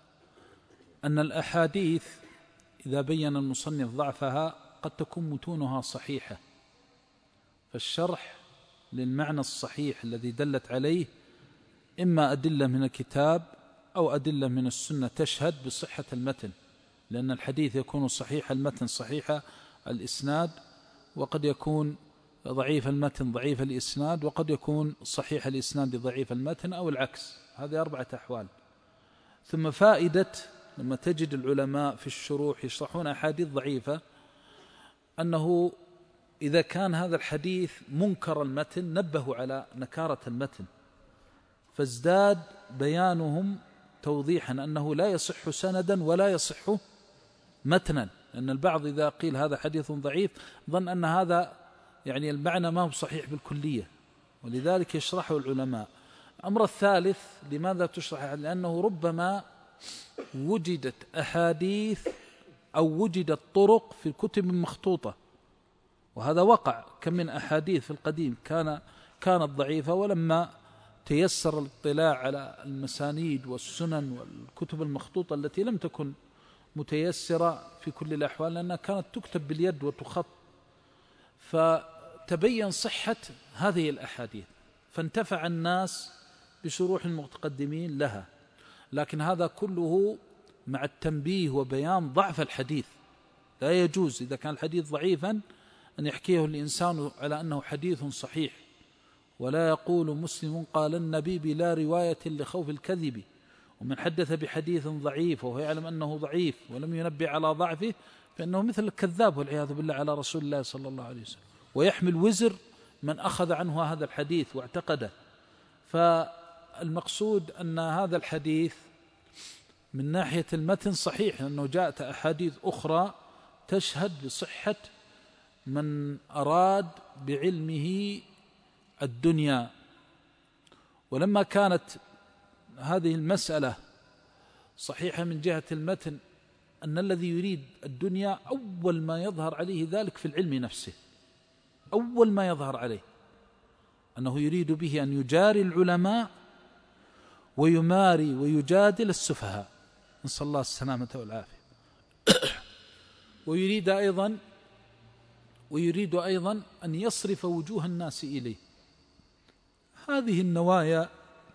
أن الأحاديث إذا بين المصنف ضعفها قد تكون متونها صحيحة، فالشرح للمعنى الصحيح الذي دلت عليه إما أدلة من الكتاب أو أدلة من السنة تشهد بصحة المتن، لأن الحديث يكون صحيح المتن صحيح الإسناد، وقد يكون ضعيف المتن ضعيف الإسناد، وقد يكون صحيح الإسناد ضعيف المتن، أو العكس. هذه 4 أحوال. ثم فائدة لما تجد العلماء في الشروح يشرحون أحاديث ضعيفة أنه إذا كان هذا الحديث منكر المتن نبهوا على نكارة المتن، فازداد بيانهم توضيحا أنه لا يصح سندا ولا يصح متنا، لأن البعض إذا قيل هذا حديث ضعيف ظن أن هذا يعني المعنى ما هو صحيح بالكلية، ولذلك يشرحه العلماء. الأمر الثالث: لماذا تشرح؟ لأنه ربما وجدت أحاديث أو وجدت طرق في كتب مخطوطة، وهذا وقع. كم من أحاديث في القديم كانت ضعيفة، ولما تيسر الاطلاع على المسانيد والسنن والكتب المخطوطة التي لم تكن متيسرة في كل الأحوال لأنها كانت تكتب باليد وتخط، فتبين صحة هذه الأحاديث، فانتفع الناس بشروح المتقدمين لها. لكن هذا كله مع التنبيه وبيان ضعف الحديث. لا يجوز إذا كان الحديث ضعيفا أن يحكيه الإنسان على أنه حديث صحيح، ولا يقول مسلم قال النبي بلا رواية لخوف الكذب. ومن حدث بحديث ضعيف وهو يعلم أنه ضعيف ولم ينبه على ضعفه فإنه مثل الكذاب والعياذ بالله على رسول الله صلى الله عليه وسلم، ويحمل وزر من أخذ عنه هذا الحديث واعتقده. فالمقصود أن هذا الحديث من ناحية المتن صحيح، لأنه جاءت أحاديث أخرى تشهد بصحة من أراد بعلمه الدنيا. ولما كانت هذه المسألة صحيحة من جهة المتن، أن الذي يريد الدنيا أول ما يظهر عليه ذلك في العلم نفسه، أول ما يظهر عليه أنه يريد به أن يجاري العلماء ويماري ويجادل السفهاء، نسأل الله السلامة والعافية. ويريد أيضا أن يصرف وجوه الناس إليه. هذه النوايا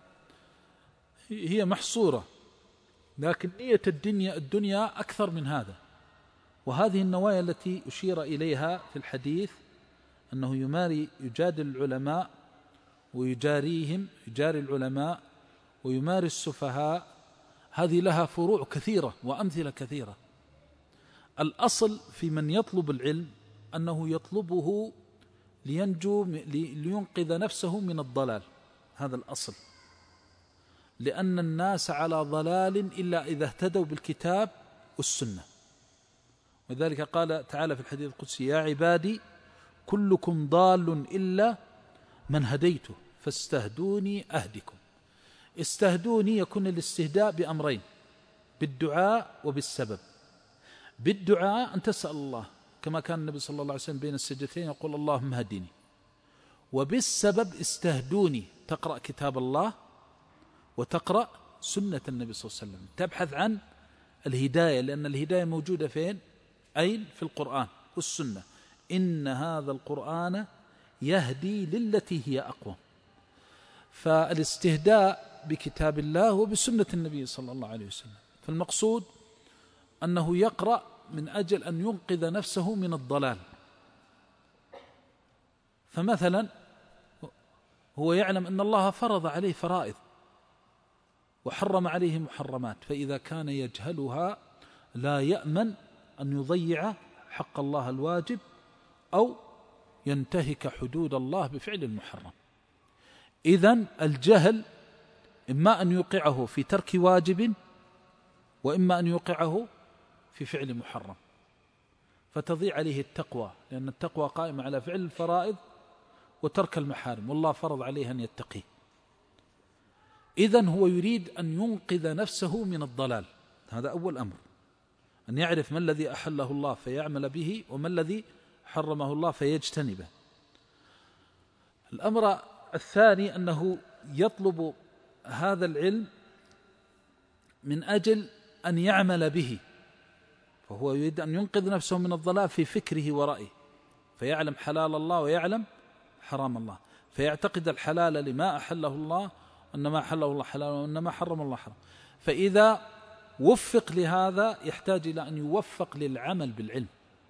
هي محصورة، لكن نية الدنيا أكثر من هذا. وهذه النوايا التي أشير إليها في الحديث أنه يجادل العلماء ويجاري العلماء ويماري السفهاء، هذه لها فروع كثيرة وأمثلة كثيرة. الأصل في من يطلب العلم أنه يطلبه لينقذ نفسه من الضلال، هذا الأصل. لأن الناس على ضلال إلا إذا اهتدوا بالكتاب والسنة. وذلك قال تعالى في الحديث القدسي: يا عبادي كلكم ضال إلا من هديته فاستهدوني أهدكم. استهدوني يكون الاستهداء بأمرين: بالدعاء وبالسبب. بالدعاء أن تسأل الله كما كان النبي صلى الله عليه وسلم بين السجدتين يقول: اللهم هدني. وبالسبب استهدوني، تقرأ كتاب الله وتقرأ سنة النبي صلى الله عليه وسلم، تبحث عن الهداية، لأن الهداية موجودة فين؟ أين؟ في القرآن والسنة. إن هذا القرآن يهدي للتي هي أقوم. فالاستهداء بكتاب الله وبسنة النبي صلى الله عليه وسلم. فالمقصود أنه يقرأ من أجل أن ينقذ نفسه من الضلال. فمثلا هو يعلم أن الله فرض عليه فرائض وحرم عليه محرمات، فإذا كان يجهلها لا يأمن أن يضيع حق الله الواجب أو ينتهك حدود الله بفعل المحرم. إذن الجهل إما أن يوقعه في ترك واجب وإما أن يوقعه في فعل محرم، فتضيع عليه التقوى، لأن التقوى قائمة على فعل الفرائض وترك المحارم، والله فرض عليه أن يتقيه. إذن هو يريد أن ينقذ نفسه من الضلال. هذا أول أمر، أن يعرف ما الذي أحله الله فيعمل به وما الذي حرمه الله فيجتنبه. الأمر الثاني أنه يطلب هذا العلم من أجل أن يعمل به، فهو يريد أن ينقذ نفسه من الضلال في فكره ورأيه، فيعلم حلال الله ويعلم حرام الله، فيعتقد الحلال لما أحله الله وأن ما أحله الله حلال وأن ما حرم الله حرام. فإذا وفق لهذا يحتاج إلى أن يوفق للعمل بالعلم،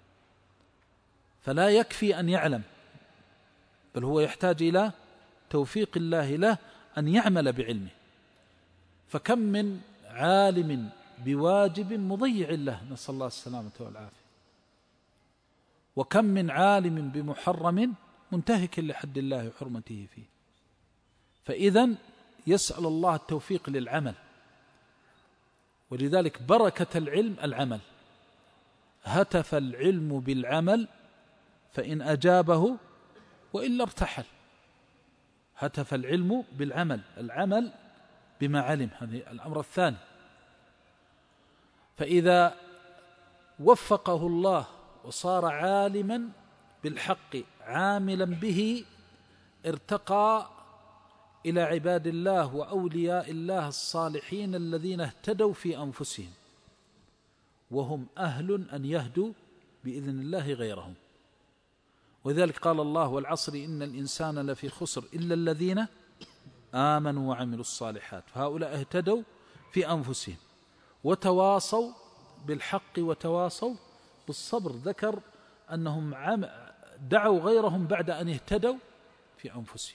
فلا يكفي أن يعلم، بل هو يحتاج إلى توفيق الله له أن يعمل بعلمه. فكم من عالم بواجب مضيع له، نسأل الله السلامة والعافية، وكم من عالم بمحرم منتهك لحد الله وحرمته فيه. فإذن يسأل الله التوفيق للعمل، ولذلك بركة العلم العمل. هتف العلم بالعمل فإن أجابه وإلا ارتحل. هتف العلم بالعمل، العمل بما علم، هذا الأمر الثاني. فإذا وفقه الله وصار عالما بالحق عاملا به، ارتقى إلى عباد الله وأولياء الله الصالحين الذين اهتدوا في أنفسهم، وهم أهل أن يهدوا بإذن الله غيرهم. وذلك قال الله: والعصر إن الإنسان لفي خسر إلا الذين آمنوا وعملوا الصالحات. فهؤلاء اهتدوا في أنفسهم وتواصوا بالحق وتواصوا بالصبر. ذكر أنهم دعوا غيرهم بعد أن اهتدوا في أنفسهم.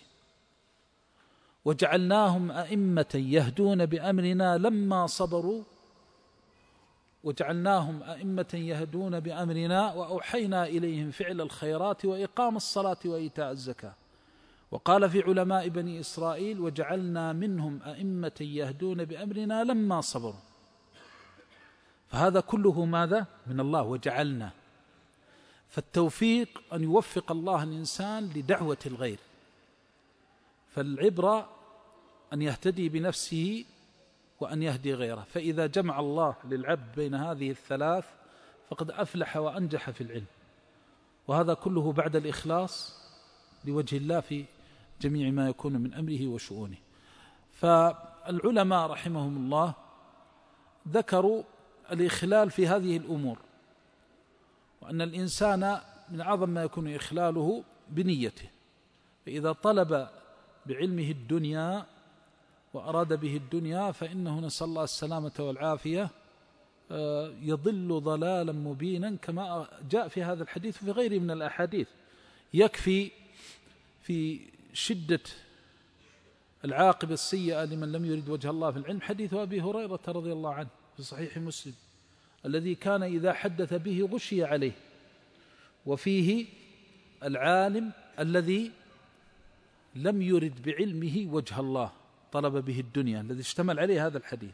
وجعلناهم أئمة يهدون بأمرنا لما صبروا، وجعلناهم أئمة يهدون بأمرنا وأوحينا إليهم فعل الخيرات وإقام الصلاة وإيتاء الزكاة. وقال في علماء بني إسرائيل: وجعلنا منهم أئمة يهدون بأمرنا لما صبروا. فهذا كله ماذا؟ من الله. وجعلنا، فالتوفيق أن يوفق الله الإنسان لدعوة الغير. فالعبرة أن يهتدي بنفسه وأن يهدي غيره. فإذا جمع الله للعبد بين هذه الثلاث فقد أفلح وأنجح في العلم. وهذا كله بعد الإخلاص لوجه الله في جميع ما يكون من أمره وشؤونه. فالعلماء رحمهم الله ذكروا الإخلال في هذه الأمور، وأن الإنسان من أعظم ما يكون إخلاله بنيته. فإذا طلب بعلمه الدنيا وأراد به الدنيا فإنه نسأل الله السلامة والعافية يضل ضلالا مبينا، كما جاء في هذا الحديث وفي غيره من الأحاديث. يكفي في شدة العاقبة السيئة لمن لم يرد وجه الله في العلم حديث أبي هريرة رضي الله عنه في صحيح مسلم، الذي كان إذا حدث به غشي عليه، وفيه العالم الذي لم يرد بعلمه وجه الله طلب به الدنيا الذي اشتمل عليه هذا الحديث،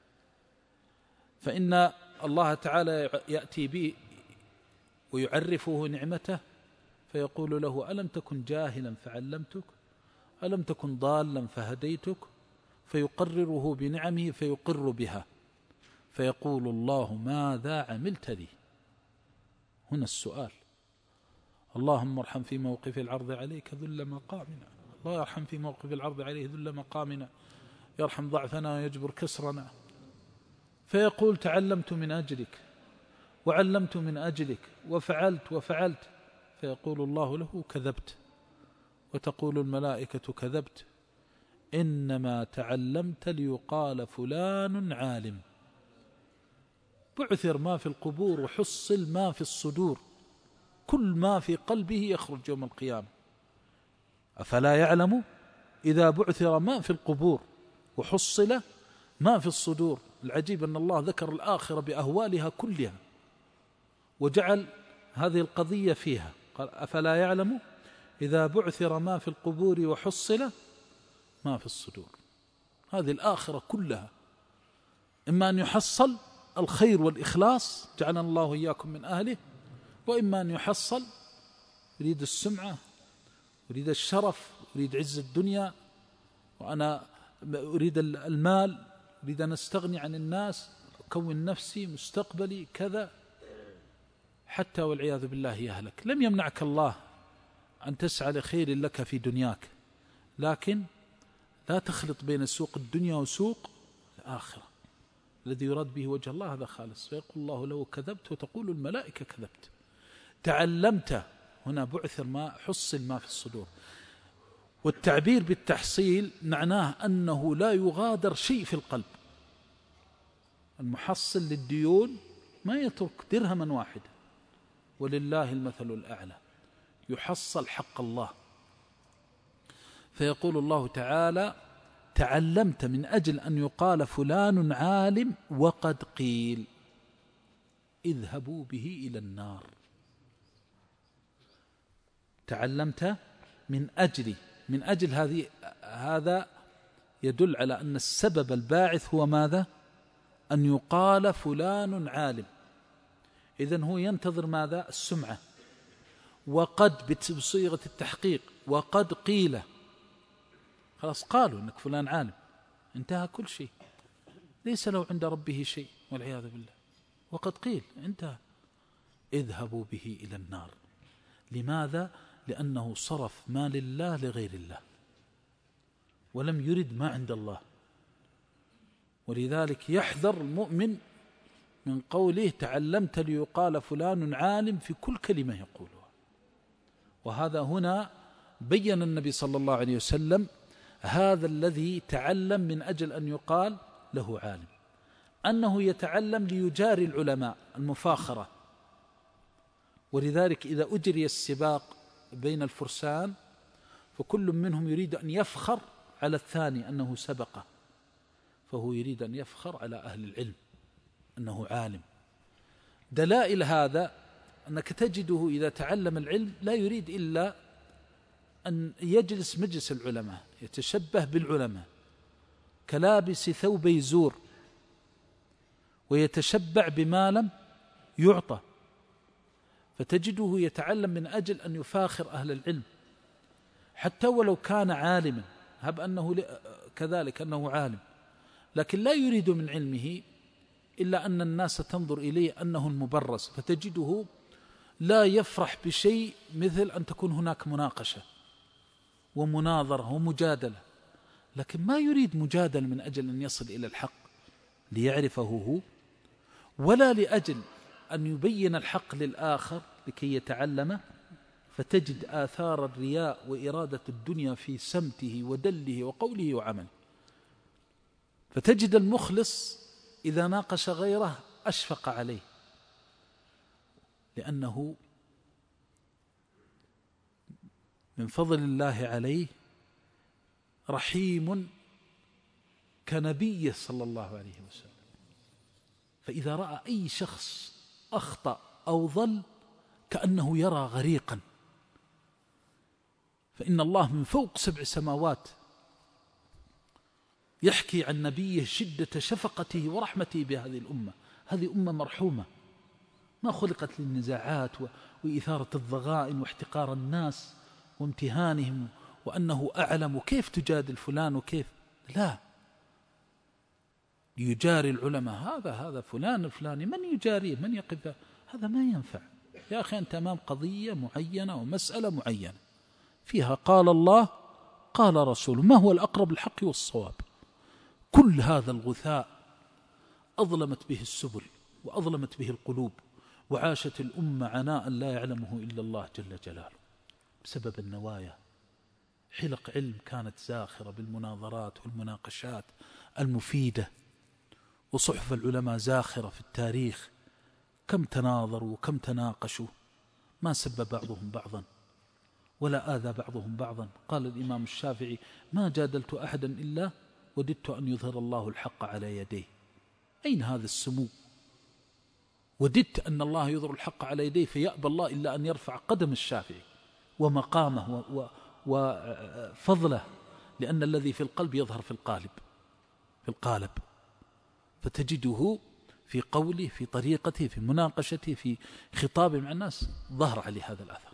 فإن الله تعالى يأتي به ويعرفه نعمته فيقول له: ألم تكن جاهلا فعلمتك، ألم تكن ضالا فهديتك، فيقرره بنعمه فيقر بها، فيقول الله: ماذا عملت لي؟ هنا السؤال. اللهم ارحم في موقف العرض عليك ذل مقامنا، الله يرحم في موقف العرض عليه ذل مقامنا، يرحم ضعفنا ويجبر كسرنا. فيقول: تعلمت من أجلك وعلمت من أجلك وفعلت. فيقول الله له: كذبت. وتقول الملائكة: كذبت، إنما تعلمت ليقال فلان عالم. بعثر ما في القبور وحصل ما في الصدور، كل ما في قلبه يخرج يوم القيامة. أفلا يعلم إذا بعثر ما في القبور وحصل ما في الصدور. العجيب أن الله ذكر الآخرة بأهوالها كلها وجعل هذه القضية فيها، قال: أفلا يعلم إذا بعثر ما في القبور وحصل ما في الصدور. هذه الآخرة كلها، إما أن يحصل الخير والإخلاص جعلنا الله إياكم من أهله، وإما أن يحصل يريد السمعة، يريد الشرف، يريد عز الدنيا، وأنا أريد المال، أريد أن أستغني عن الناس، أكون نفسي، مستقبلي كذا، حتى والعياذ بالله يهلك. لم يمنعك الله أن تسعى لخير لك في دنياك، لكن لا تخلط بين سوق الدنيا وسوق الآخرة. الذي يراد به وجه الله هذا خالص. فيقول الله له: كذبت، وتقول الملائكة: كذبت. تعلمت، هنا بعثر ما، حصل ما في الصدور. والتعبير بالتحصيل معناه أنه لا يغادر شيء في القلب. المحصل للديون ما يترك درهما واحدا، ولله المثل الأعلى، يحصل حق الله. فيقول الله تعالى: تعلمت من أجل أن يقال فلان عالم، وقد قيل اذهبوا به إلى النار. تعلمت من أجل هذا يدل على أن السبب الباعث هو ماذا؟ أن يقال فلان عالم. إذن هو ينتظر ماذا؟ السمعة. وقد بصيغة التحقيق، وقد قيل، خلاص قالوا أنك فلان عالم، انتهى كل شيء، ليس له عند ربه شيء والعياذ بالله. وقد قيل، انتهى. اذهبوا به إلى النار. لماذا؟ لأنه صرف ما لله لغير الله، ولم يرد ما عند الله. ولذلك يحذر المؤمن من قوله تعلمت ليقال فلان عالم في كل كلمة يقولها. وهذا هنا بين النبي صلى الله عليه وسلم هذا الذي تعلم من أجل أن يقال له عالم، أنه يتعلم ليجاري العلماء، المفاخرة. ولذلك إذا أجري السباق بين الفرسان فكل منهم يريد أن يفخر على الثاني أنه سبقه، فهو يريد أن يفخر على أهل العلم أنه عالم. دلائل هذا أنك تجده إذا تعلم العلم لا يريد إلا أن يجلس مجلس العلماء، يتشبه بالعلماء كلابس ثوبي زور، ويتشبع بما لم يعطى. فتجده يتعلم من أجل أن يفاخر أهل العلم، حتى ولو كان عالما، هب أنه كذلك أنه عالم، لكن لا يريد من علمه إلا أن الناس تنظر إليه أنه المبرز. فتجده لا يفرح بشيء مثل أن تكون هناك مناقشة ومناظرة ومجادلة، لكن ما يريد مجادلة من أجل أن يصل إلى الحق ليعرفه هو، ولا لأجل أن يبين الحق للآخر لكي يتعلمه. فتجد آثار الرياء وإرادة الدنيا في سمته ودله وقوله وعمله. فتجد المخلص إذا ناقش غيره أشفق عليه، لأنه من فضل الله عليه رحيم كنبيه صلى الله عليه وسلم. فإذا رأى أي شخص أخطأ أو ضل كأنه يرى غريقا، فإن الله من فوق 7 سماوات يحكي عن نبيه شدة شفقته ورحمته بهذه الأمة. هذه أمة مرحومة ما خلقت للنزاعات وإثارة الضغائن واحتقار الناس وامتهانهم وأنه أعلم وكيف تجادل فلان وكيف لا. يجاري العلماء هذا فلان الفلاني من يجاريه من يقف هذا ما ينفع يا أخي. أنت أمام قضية معينة ومسألة معينة فيها قال الله قال رسوله ما هو الأقرب للحق والصواب. كل هذا الغثاء أظلمت به السبل وأظلمت به القلوب وعاشت الأمة عناء لا يعلمه إلا الله جل جلاله بسبب النوايا. حلق علم كانت زاخرة بالمناظرات والمناقشات المفيدة وصحف العلماء زاخرة في التاريخ. كم تناظروا وكم تناقشوا ما سب بعضهم بعضا ولا آذى بعضهم بعضا. قال الإمام الشافعي ما جادلت أحدا إلا وددت أن يظهر الله الحق على يديه. أين هذا السمو؟ وددت أن الله يظهر الحق على يديه فيأبى الله إلا أن يرفع قدم الشافعي ومقامه وفضله لأن الذي في القلب يظهر في القالب فتجده في قوله في طريقته في مناقشته في خطابه مع الناس ظهر عليه هذا الأثر.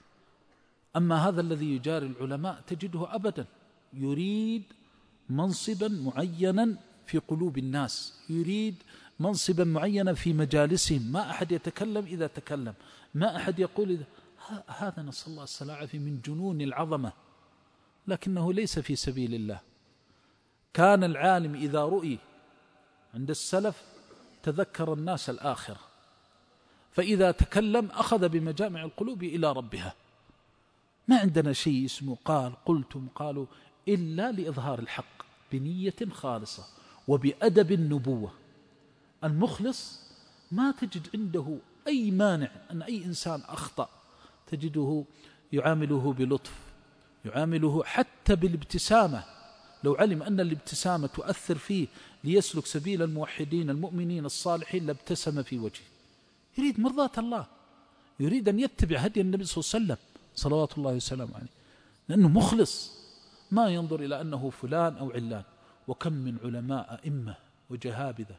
أما هذا الذي يجاري العلماء تجده أبدا يريد منصبا معينا في قلوب الناس يريد منصبا معينا في مجالسهم. ما أحد يتكلم إذا تكلم ما أحد يقول إذا هذا نسأل الله السلامة من جنون العظمة لكنه ليس في سبيل الله. كان العالم إذا رؤي عند السلف تذكر الناس الآخرة فإذا تكلم أخذ بمجامع القلوب إلى ربها. ما عندنا شيء اسمه قال قلتم قالوا إلا لإظهار الحق بنية خالصة وبأدب النبوة. المخلص ما تجد عنده أي مانع أن أي إنسان أخطأ تجده يعامله بلطف يعامله حتى بالابتسامة. لو علم أن الابتسامة تؤثر فيه ليسلك سبيل الموحدين المؤمنين الصالحين لابتسم في وجهه. يريد مرضاة الله يريد أن يتبع هدي النبي صلى الله عليه وسلم صلوات الله وسلامه عليه لأنه مخلص ما ينظر إلى أنه فلان أو علان. وكم من علماء أئمة وجهابذة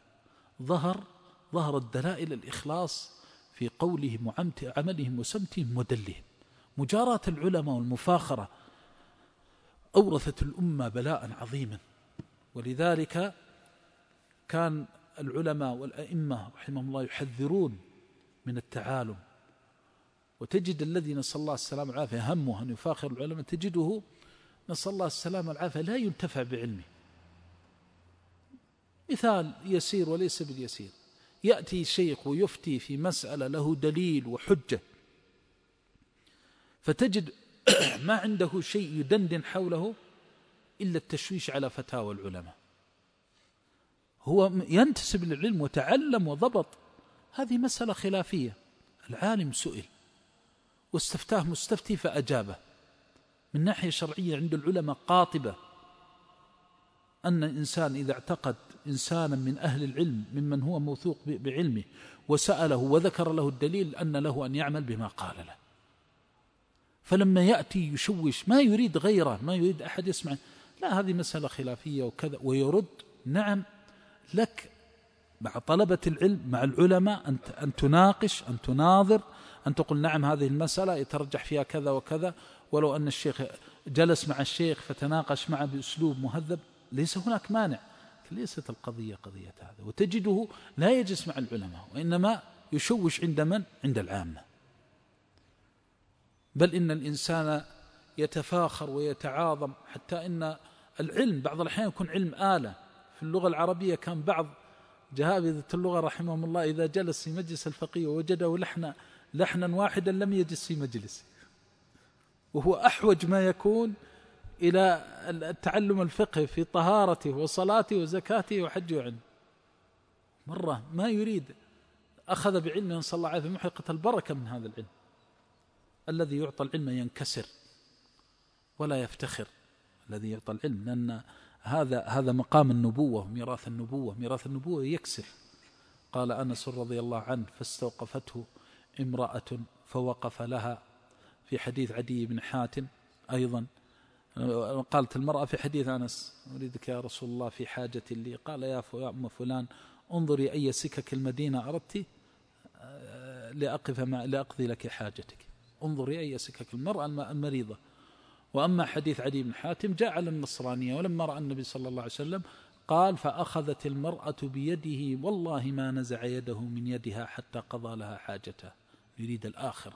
ظهرت دلائل الإخلاص في قولهم وعملهم وسمتهم ودلهم. مجاراة العلماء والمفاخرة أورثت الأمة بلاء عظيما. ولذلك كان العلماء والأئمة رحمهم الله يحذرون من التعالم. وتجد الذي نسأل الله السلام والعافية همه أن يفاخر العلماء تجده نسأل الله السلام والعافية لا ينتفع بعلمه. مثال يسير وليس باليسير يأتي شيخ ويفتي في مسألة له دليل وحجة فتجد ما عنده شيء يدندن حوله إلا التشويش على فتاوى العلماء. هو ينتسب للعلم وتعلم وضبط هذه مسألة خلافية. العالم سئل واستفتاه مستفتي فأجابه. من ناحية شرعية عند العلماء قاطبة أن إنسان إذا اعتقد إنسانا من أهل العلم ممن هو موثوق بعلمه وسأله وذكر له الدليل أن له أن يعمل بما قال له. فلما يأتي يشوش ما يريد غيره ما يريد أحد يسمع لا هذه مسألة خلافية وكذا ويرد نعم لك مع طلبة العلم مع العلماء أن تناقش أن تناظر أن تقول نعم هذه المسألة يترجح فيها كذا وكذا. ولو أن الشيخ جلس مع الشيخ فتناقش معه بأسلوب مهذب ليس هناك مانع. ليست القضية قضية هذا. وتجده لا يجلس مع العلماء وإنما يشوش عند من؟ عند العامة. بل إن الإنسان يتفاخر ويتعاظم حتى إن العلم بعض الأحيان يكون علم آلة. في اللغة العربية كان بعض جهابذة اللغة رحمهم الله إذا جلس في مجلس الفقيه ووجده لحنا واحدا لم يجلس في مجلسه وهو أحوج ما يكون إلى التعلم الفقه في طهارته وصلاته وزكاته وحجه عنه. مرة ما يريد أخذ بعلم صلى الله عليه وسلم محقة البركة من هذا العلم. الذي يعطى العلم ينكسر ولا يفتخر الذي يعطى العلم لأن هذا مقام النبوة وميراث النبوة. ميراث النبوة يكسر. قال أنس رضي الله عنه فاستوقفته امرأة فوقف لها في حديث عدي بن حاتم أيضا قالت المرأة في حديث أنس: أريدك يا رسول الله في حاجة لي. قال: يا أم فلان انظري أي سكك المدينة أردت لأقضي لك حاجتك. انظري أي سكك المرأة المريضة. وأما حديث عدي بن حاتم جاء على النصرانية، ولما رأى النبي صلى الله عليه وسلم قال: فأخذت المرأة بيده والله ما نزع يده من يدها حتى قضى لها حاجتها. يريد الآخرة.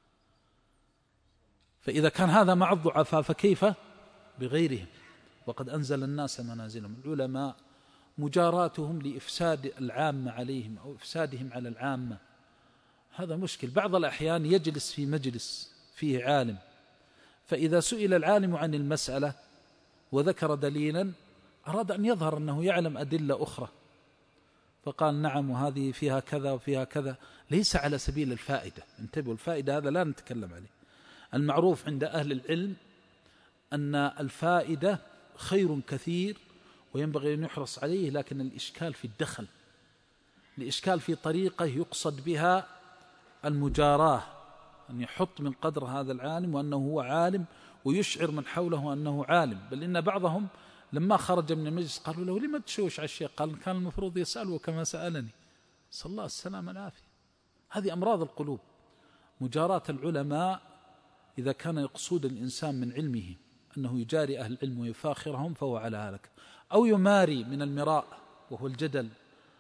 فإذا كان هذا مع الضعفاء فكيف بغيرهم؟ وقد أنزل الناس منازلهم. العلماء مجاراتهم لإفساد العامة عليهم أو إفسادهم على العامة هذا مشكل. بعض الأحيان يجلس في مجلس فيه عالم، فإذا سئل العالم عن المسألة وذكر دليلا أراد أن يظهر أنه يعلم أدلة أخرى، فقال: نعم وهذه فيها كذا وفيها كذا، ليس على سبيل الفائدة. انتبهوا، الفائدة هذا لا نتكلم عليه. المعروف عند أهل العلم أن الفائدة خير كثير وينبغي أن يحرص عليه، لكن الإشكال في الدخل، الإشكال في طريقة يقصد بها المجاراة، أن يحط من قدر هذا العالم وأنه هو عالم ويشعر من حوله أنه عالم. بل إن بعضهم لما خرج من المجلس قالوا له: لما تشوش على الشيخ؟ قال: كان المفروض يسأله كما سألني. صلى الله السلام والعافية. هذه أمراض القلوب. مجاراة العلماء إذا كان يقصد الإنسان من علمه أنه يجاري أهل العلم ويفاخرهم فهو على هلك، أو يماري من المراء وهو الجدل.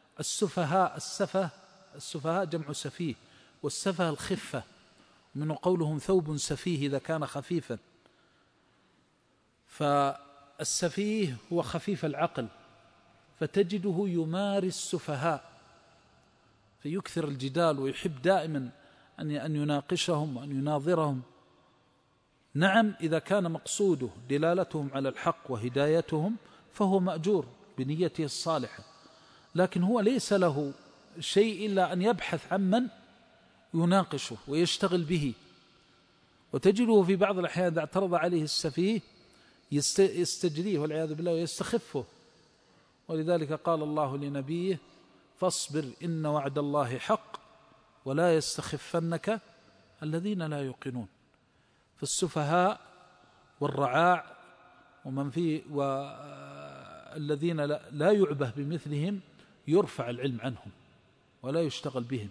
السفهاء جمع سفيه، والسفه الخفة، من قولهم ثوب سفيه إذا كان خفيفا. فالسفيه هو خفيف العقل، فتجده يماري السفهاء فيكثر الجدال ويحب دائما أن يناقشهم وأن يناظرهم. نعم إذا كان مقصوده دلالتهم على الحق وهدايتهم فهو مأجور بنيته الصالحة، لكن هو ليس له شيء إلا أن يبحث عمن يناقشه ويشتغل به. وتجده في بعض الأحيان إذا اعترض عليه السفيه يستجريه والعياذ بالله ويستخفه. ولذلك قال الله لنبيه: فاصبر إن وعد الله حق ولا يستخفنك الذين لا يوقنون. فالسفهاء والرعاع ومن فيه والذين لا يعبه بمثلهم يرفع العلم عنهم ولا يشتغل بهم،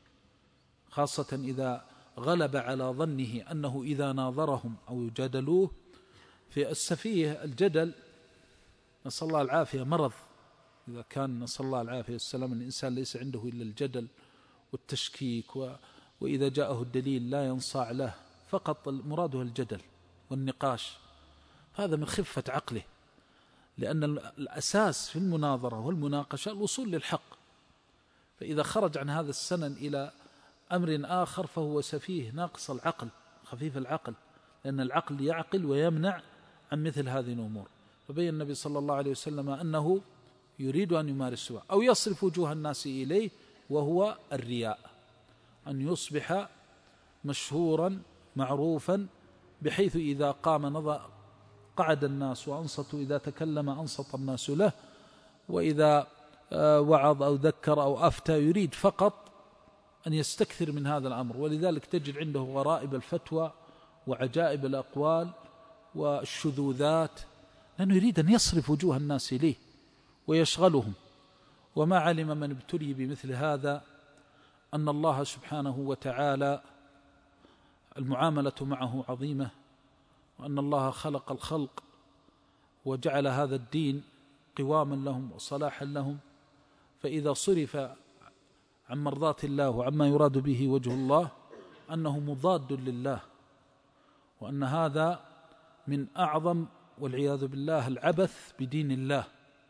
خاصة إذا غلب على ظنه أنه إذا ناظرهم أو يجادلوه. في السفيه الجدل نسأل الله العافية مرض. إذا كان نسأل الله العافية والسلام الإنسان ليس عنده إلا الجدل والتشكيك، وإذا جاءه الدليل لا ينصاع له، فقط مراده الجدل والنقاش، هذا من خفة عقله. لأن الأساس في المناظرة والمناقشة الوصول للحق، فإذا خرج عن هذا السنن إلى أمر آخر فهو سفيه ناقص العقل خفيف العقل، لأن العقل يعقل ويمنع عن مثل هذه الأمور. فبين النبي صلى الله عليه وسلم أنه يريد أن يمارس أو يصرف وجوه الناس إليه، وهو الرياء، أن يصبح مشهورا معروفا بحيث إذا قام قعد الناس وأنصتوا، إذا تكلم أنصت الناس له، وإذا وعظ أو ذكر أو أفتى يريد فقط أن يستكثر من هذا الأمر. ولذلك تجد عنده غرائب الفتوى وعجائب الأقوال والشذوذات، لأنه يريد أن يصرف وجوه الناس إليه ويشغلهم. وما علم من ابتلي بمثل هذا أن الله سبحانه وتعالى المعاملة معه عظيمة، وأن الله خلق الخلق وجعل هذا الدين قواما لهم وصلاحا لهم، فإذا صرف عن مرضاة الله وعما يراد به وجه الله أنه مضاد لله، وأن هذا من أعظم والعياذ بالله العبث بدين الله،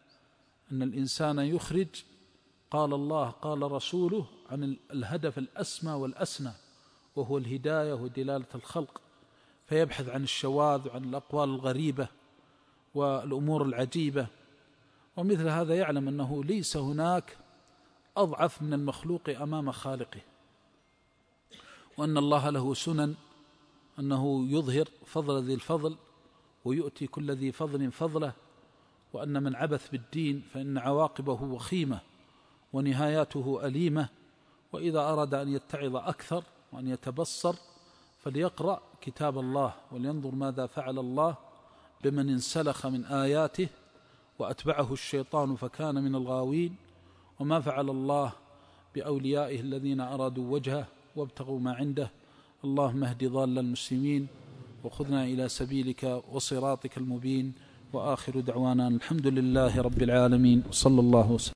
أن الإنسان يخرج قال الله قال رسوله عن الهدف الأسمى والأسنى، وهو الهداية ودلالة الخلق، فيبحث عن الشواذ وعن الأقوال الغريبة والأمور العجيبة. ومثل هذا يعلم أنه ليس هناك أضعف من المخلوق أمام خالقه، وأن الله له سنن، أنه يظهر فضل ذي الفضل ويؤتي كل ذي فضل فضله، وأن من عبث بالدين فإن عواقبه وخيمة ونهاياته أليمة. وإذا أراد أن يتعظ أكثر وأن يتبصر فليقرأ كتاب الله ولينظر ماذا فعل الله بمن انسلخ من آياته وأتبعه الشيطان فكان من الغاوين، وما فعل الله بأوليائه الذين أرادوا وجهه وابتغوا ما عنده. اللهم اهد ضال المسلمين وخذنا إلى سبيلك وصراطك المبين. وآخر دعوانا الحمد لله رب العالمين، صلى الله وسلم.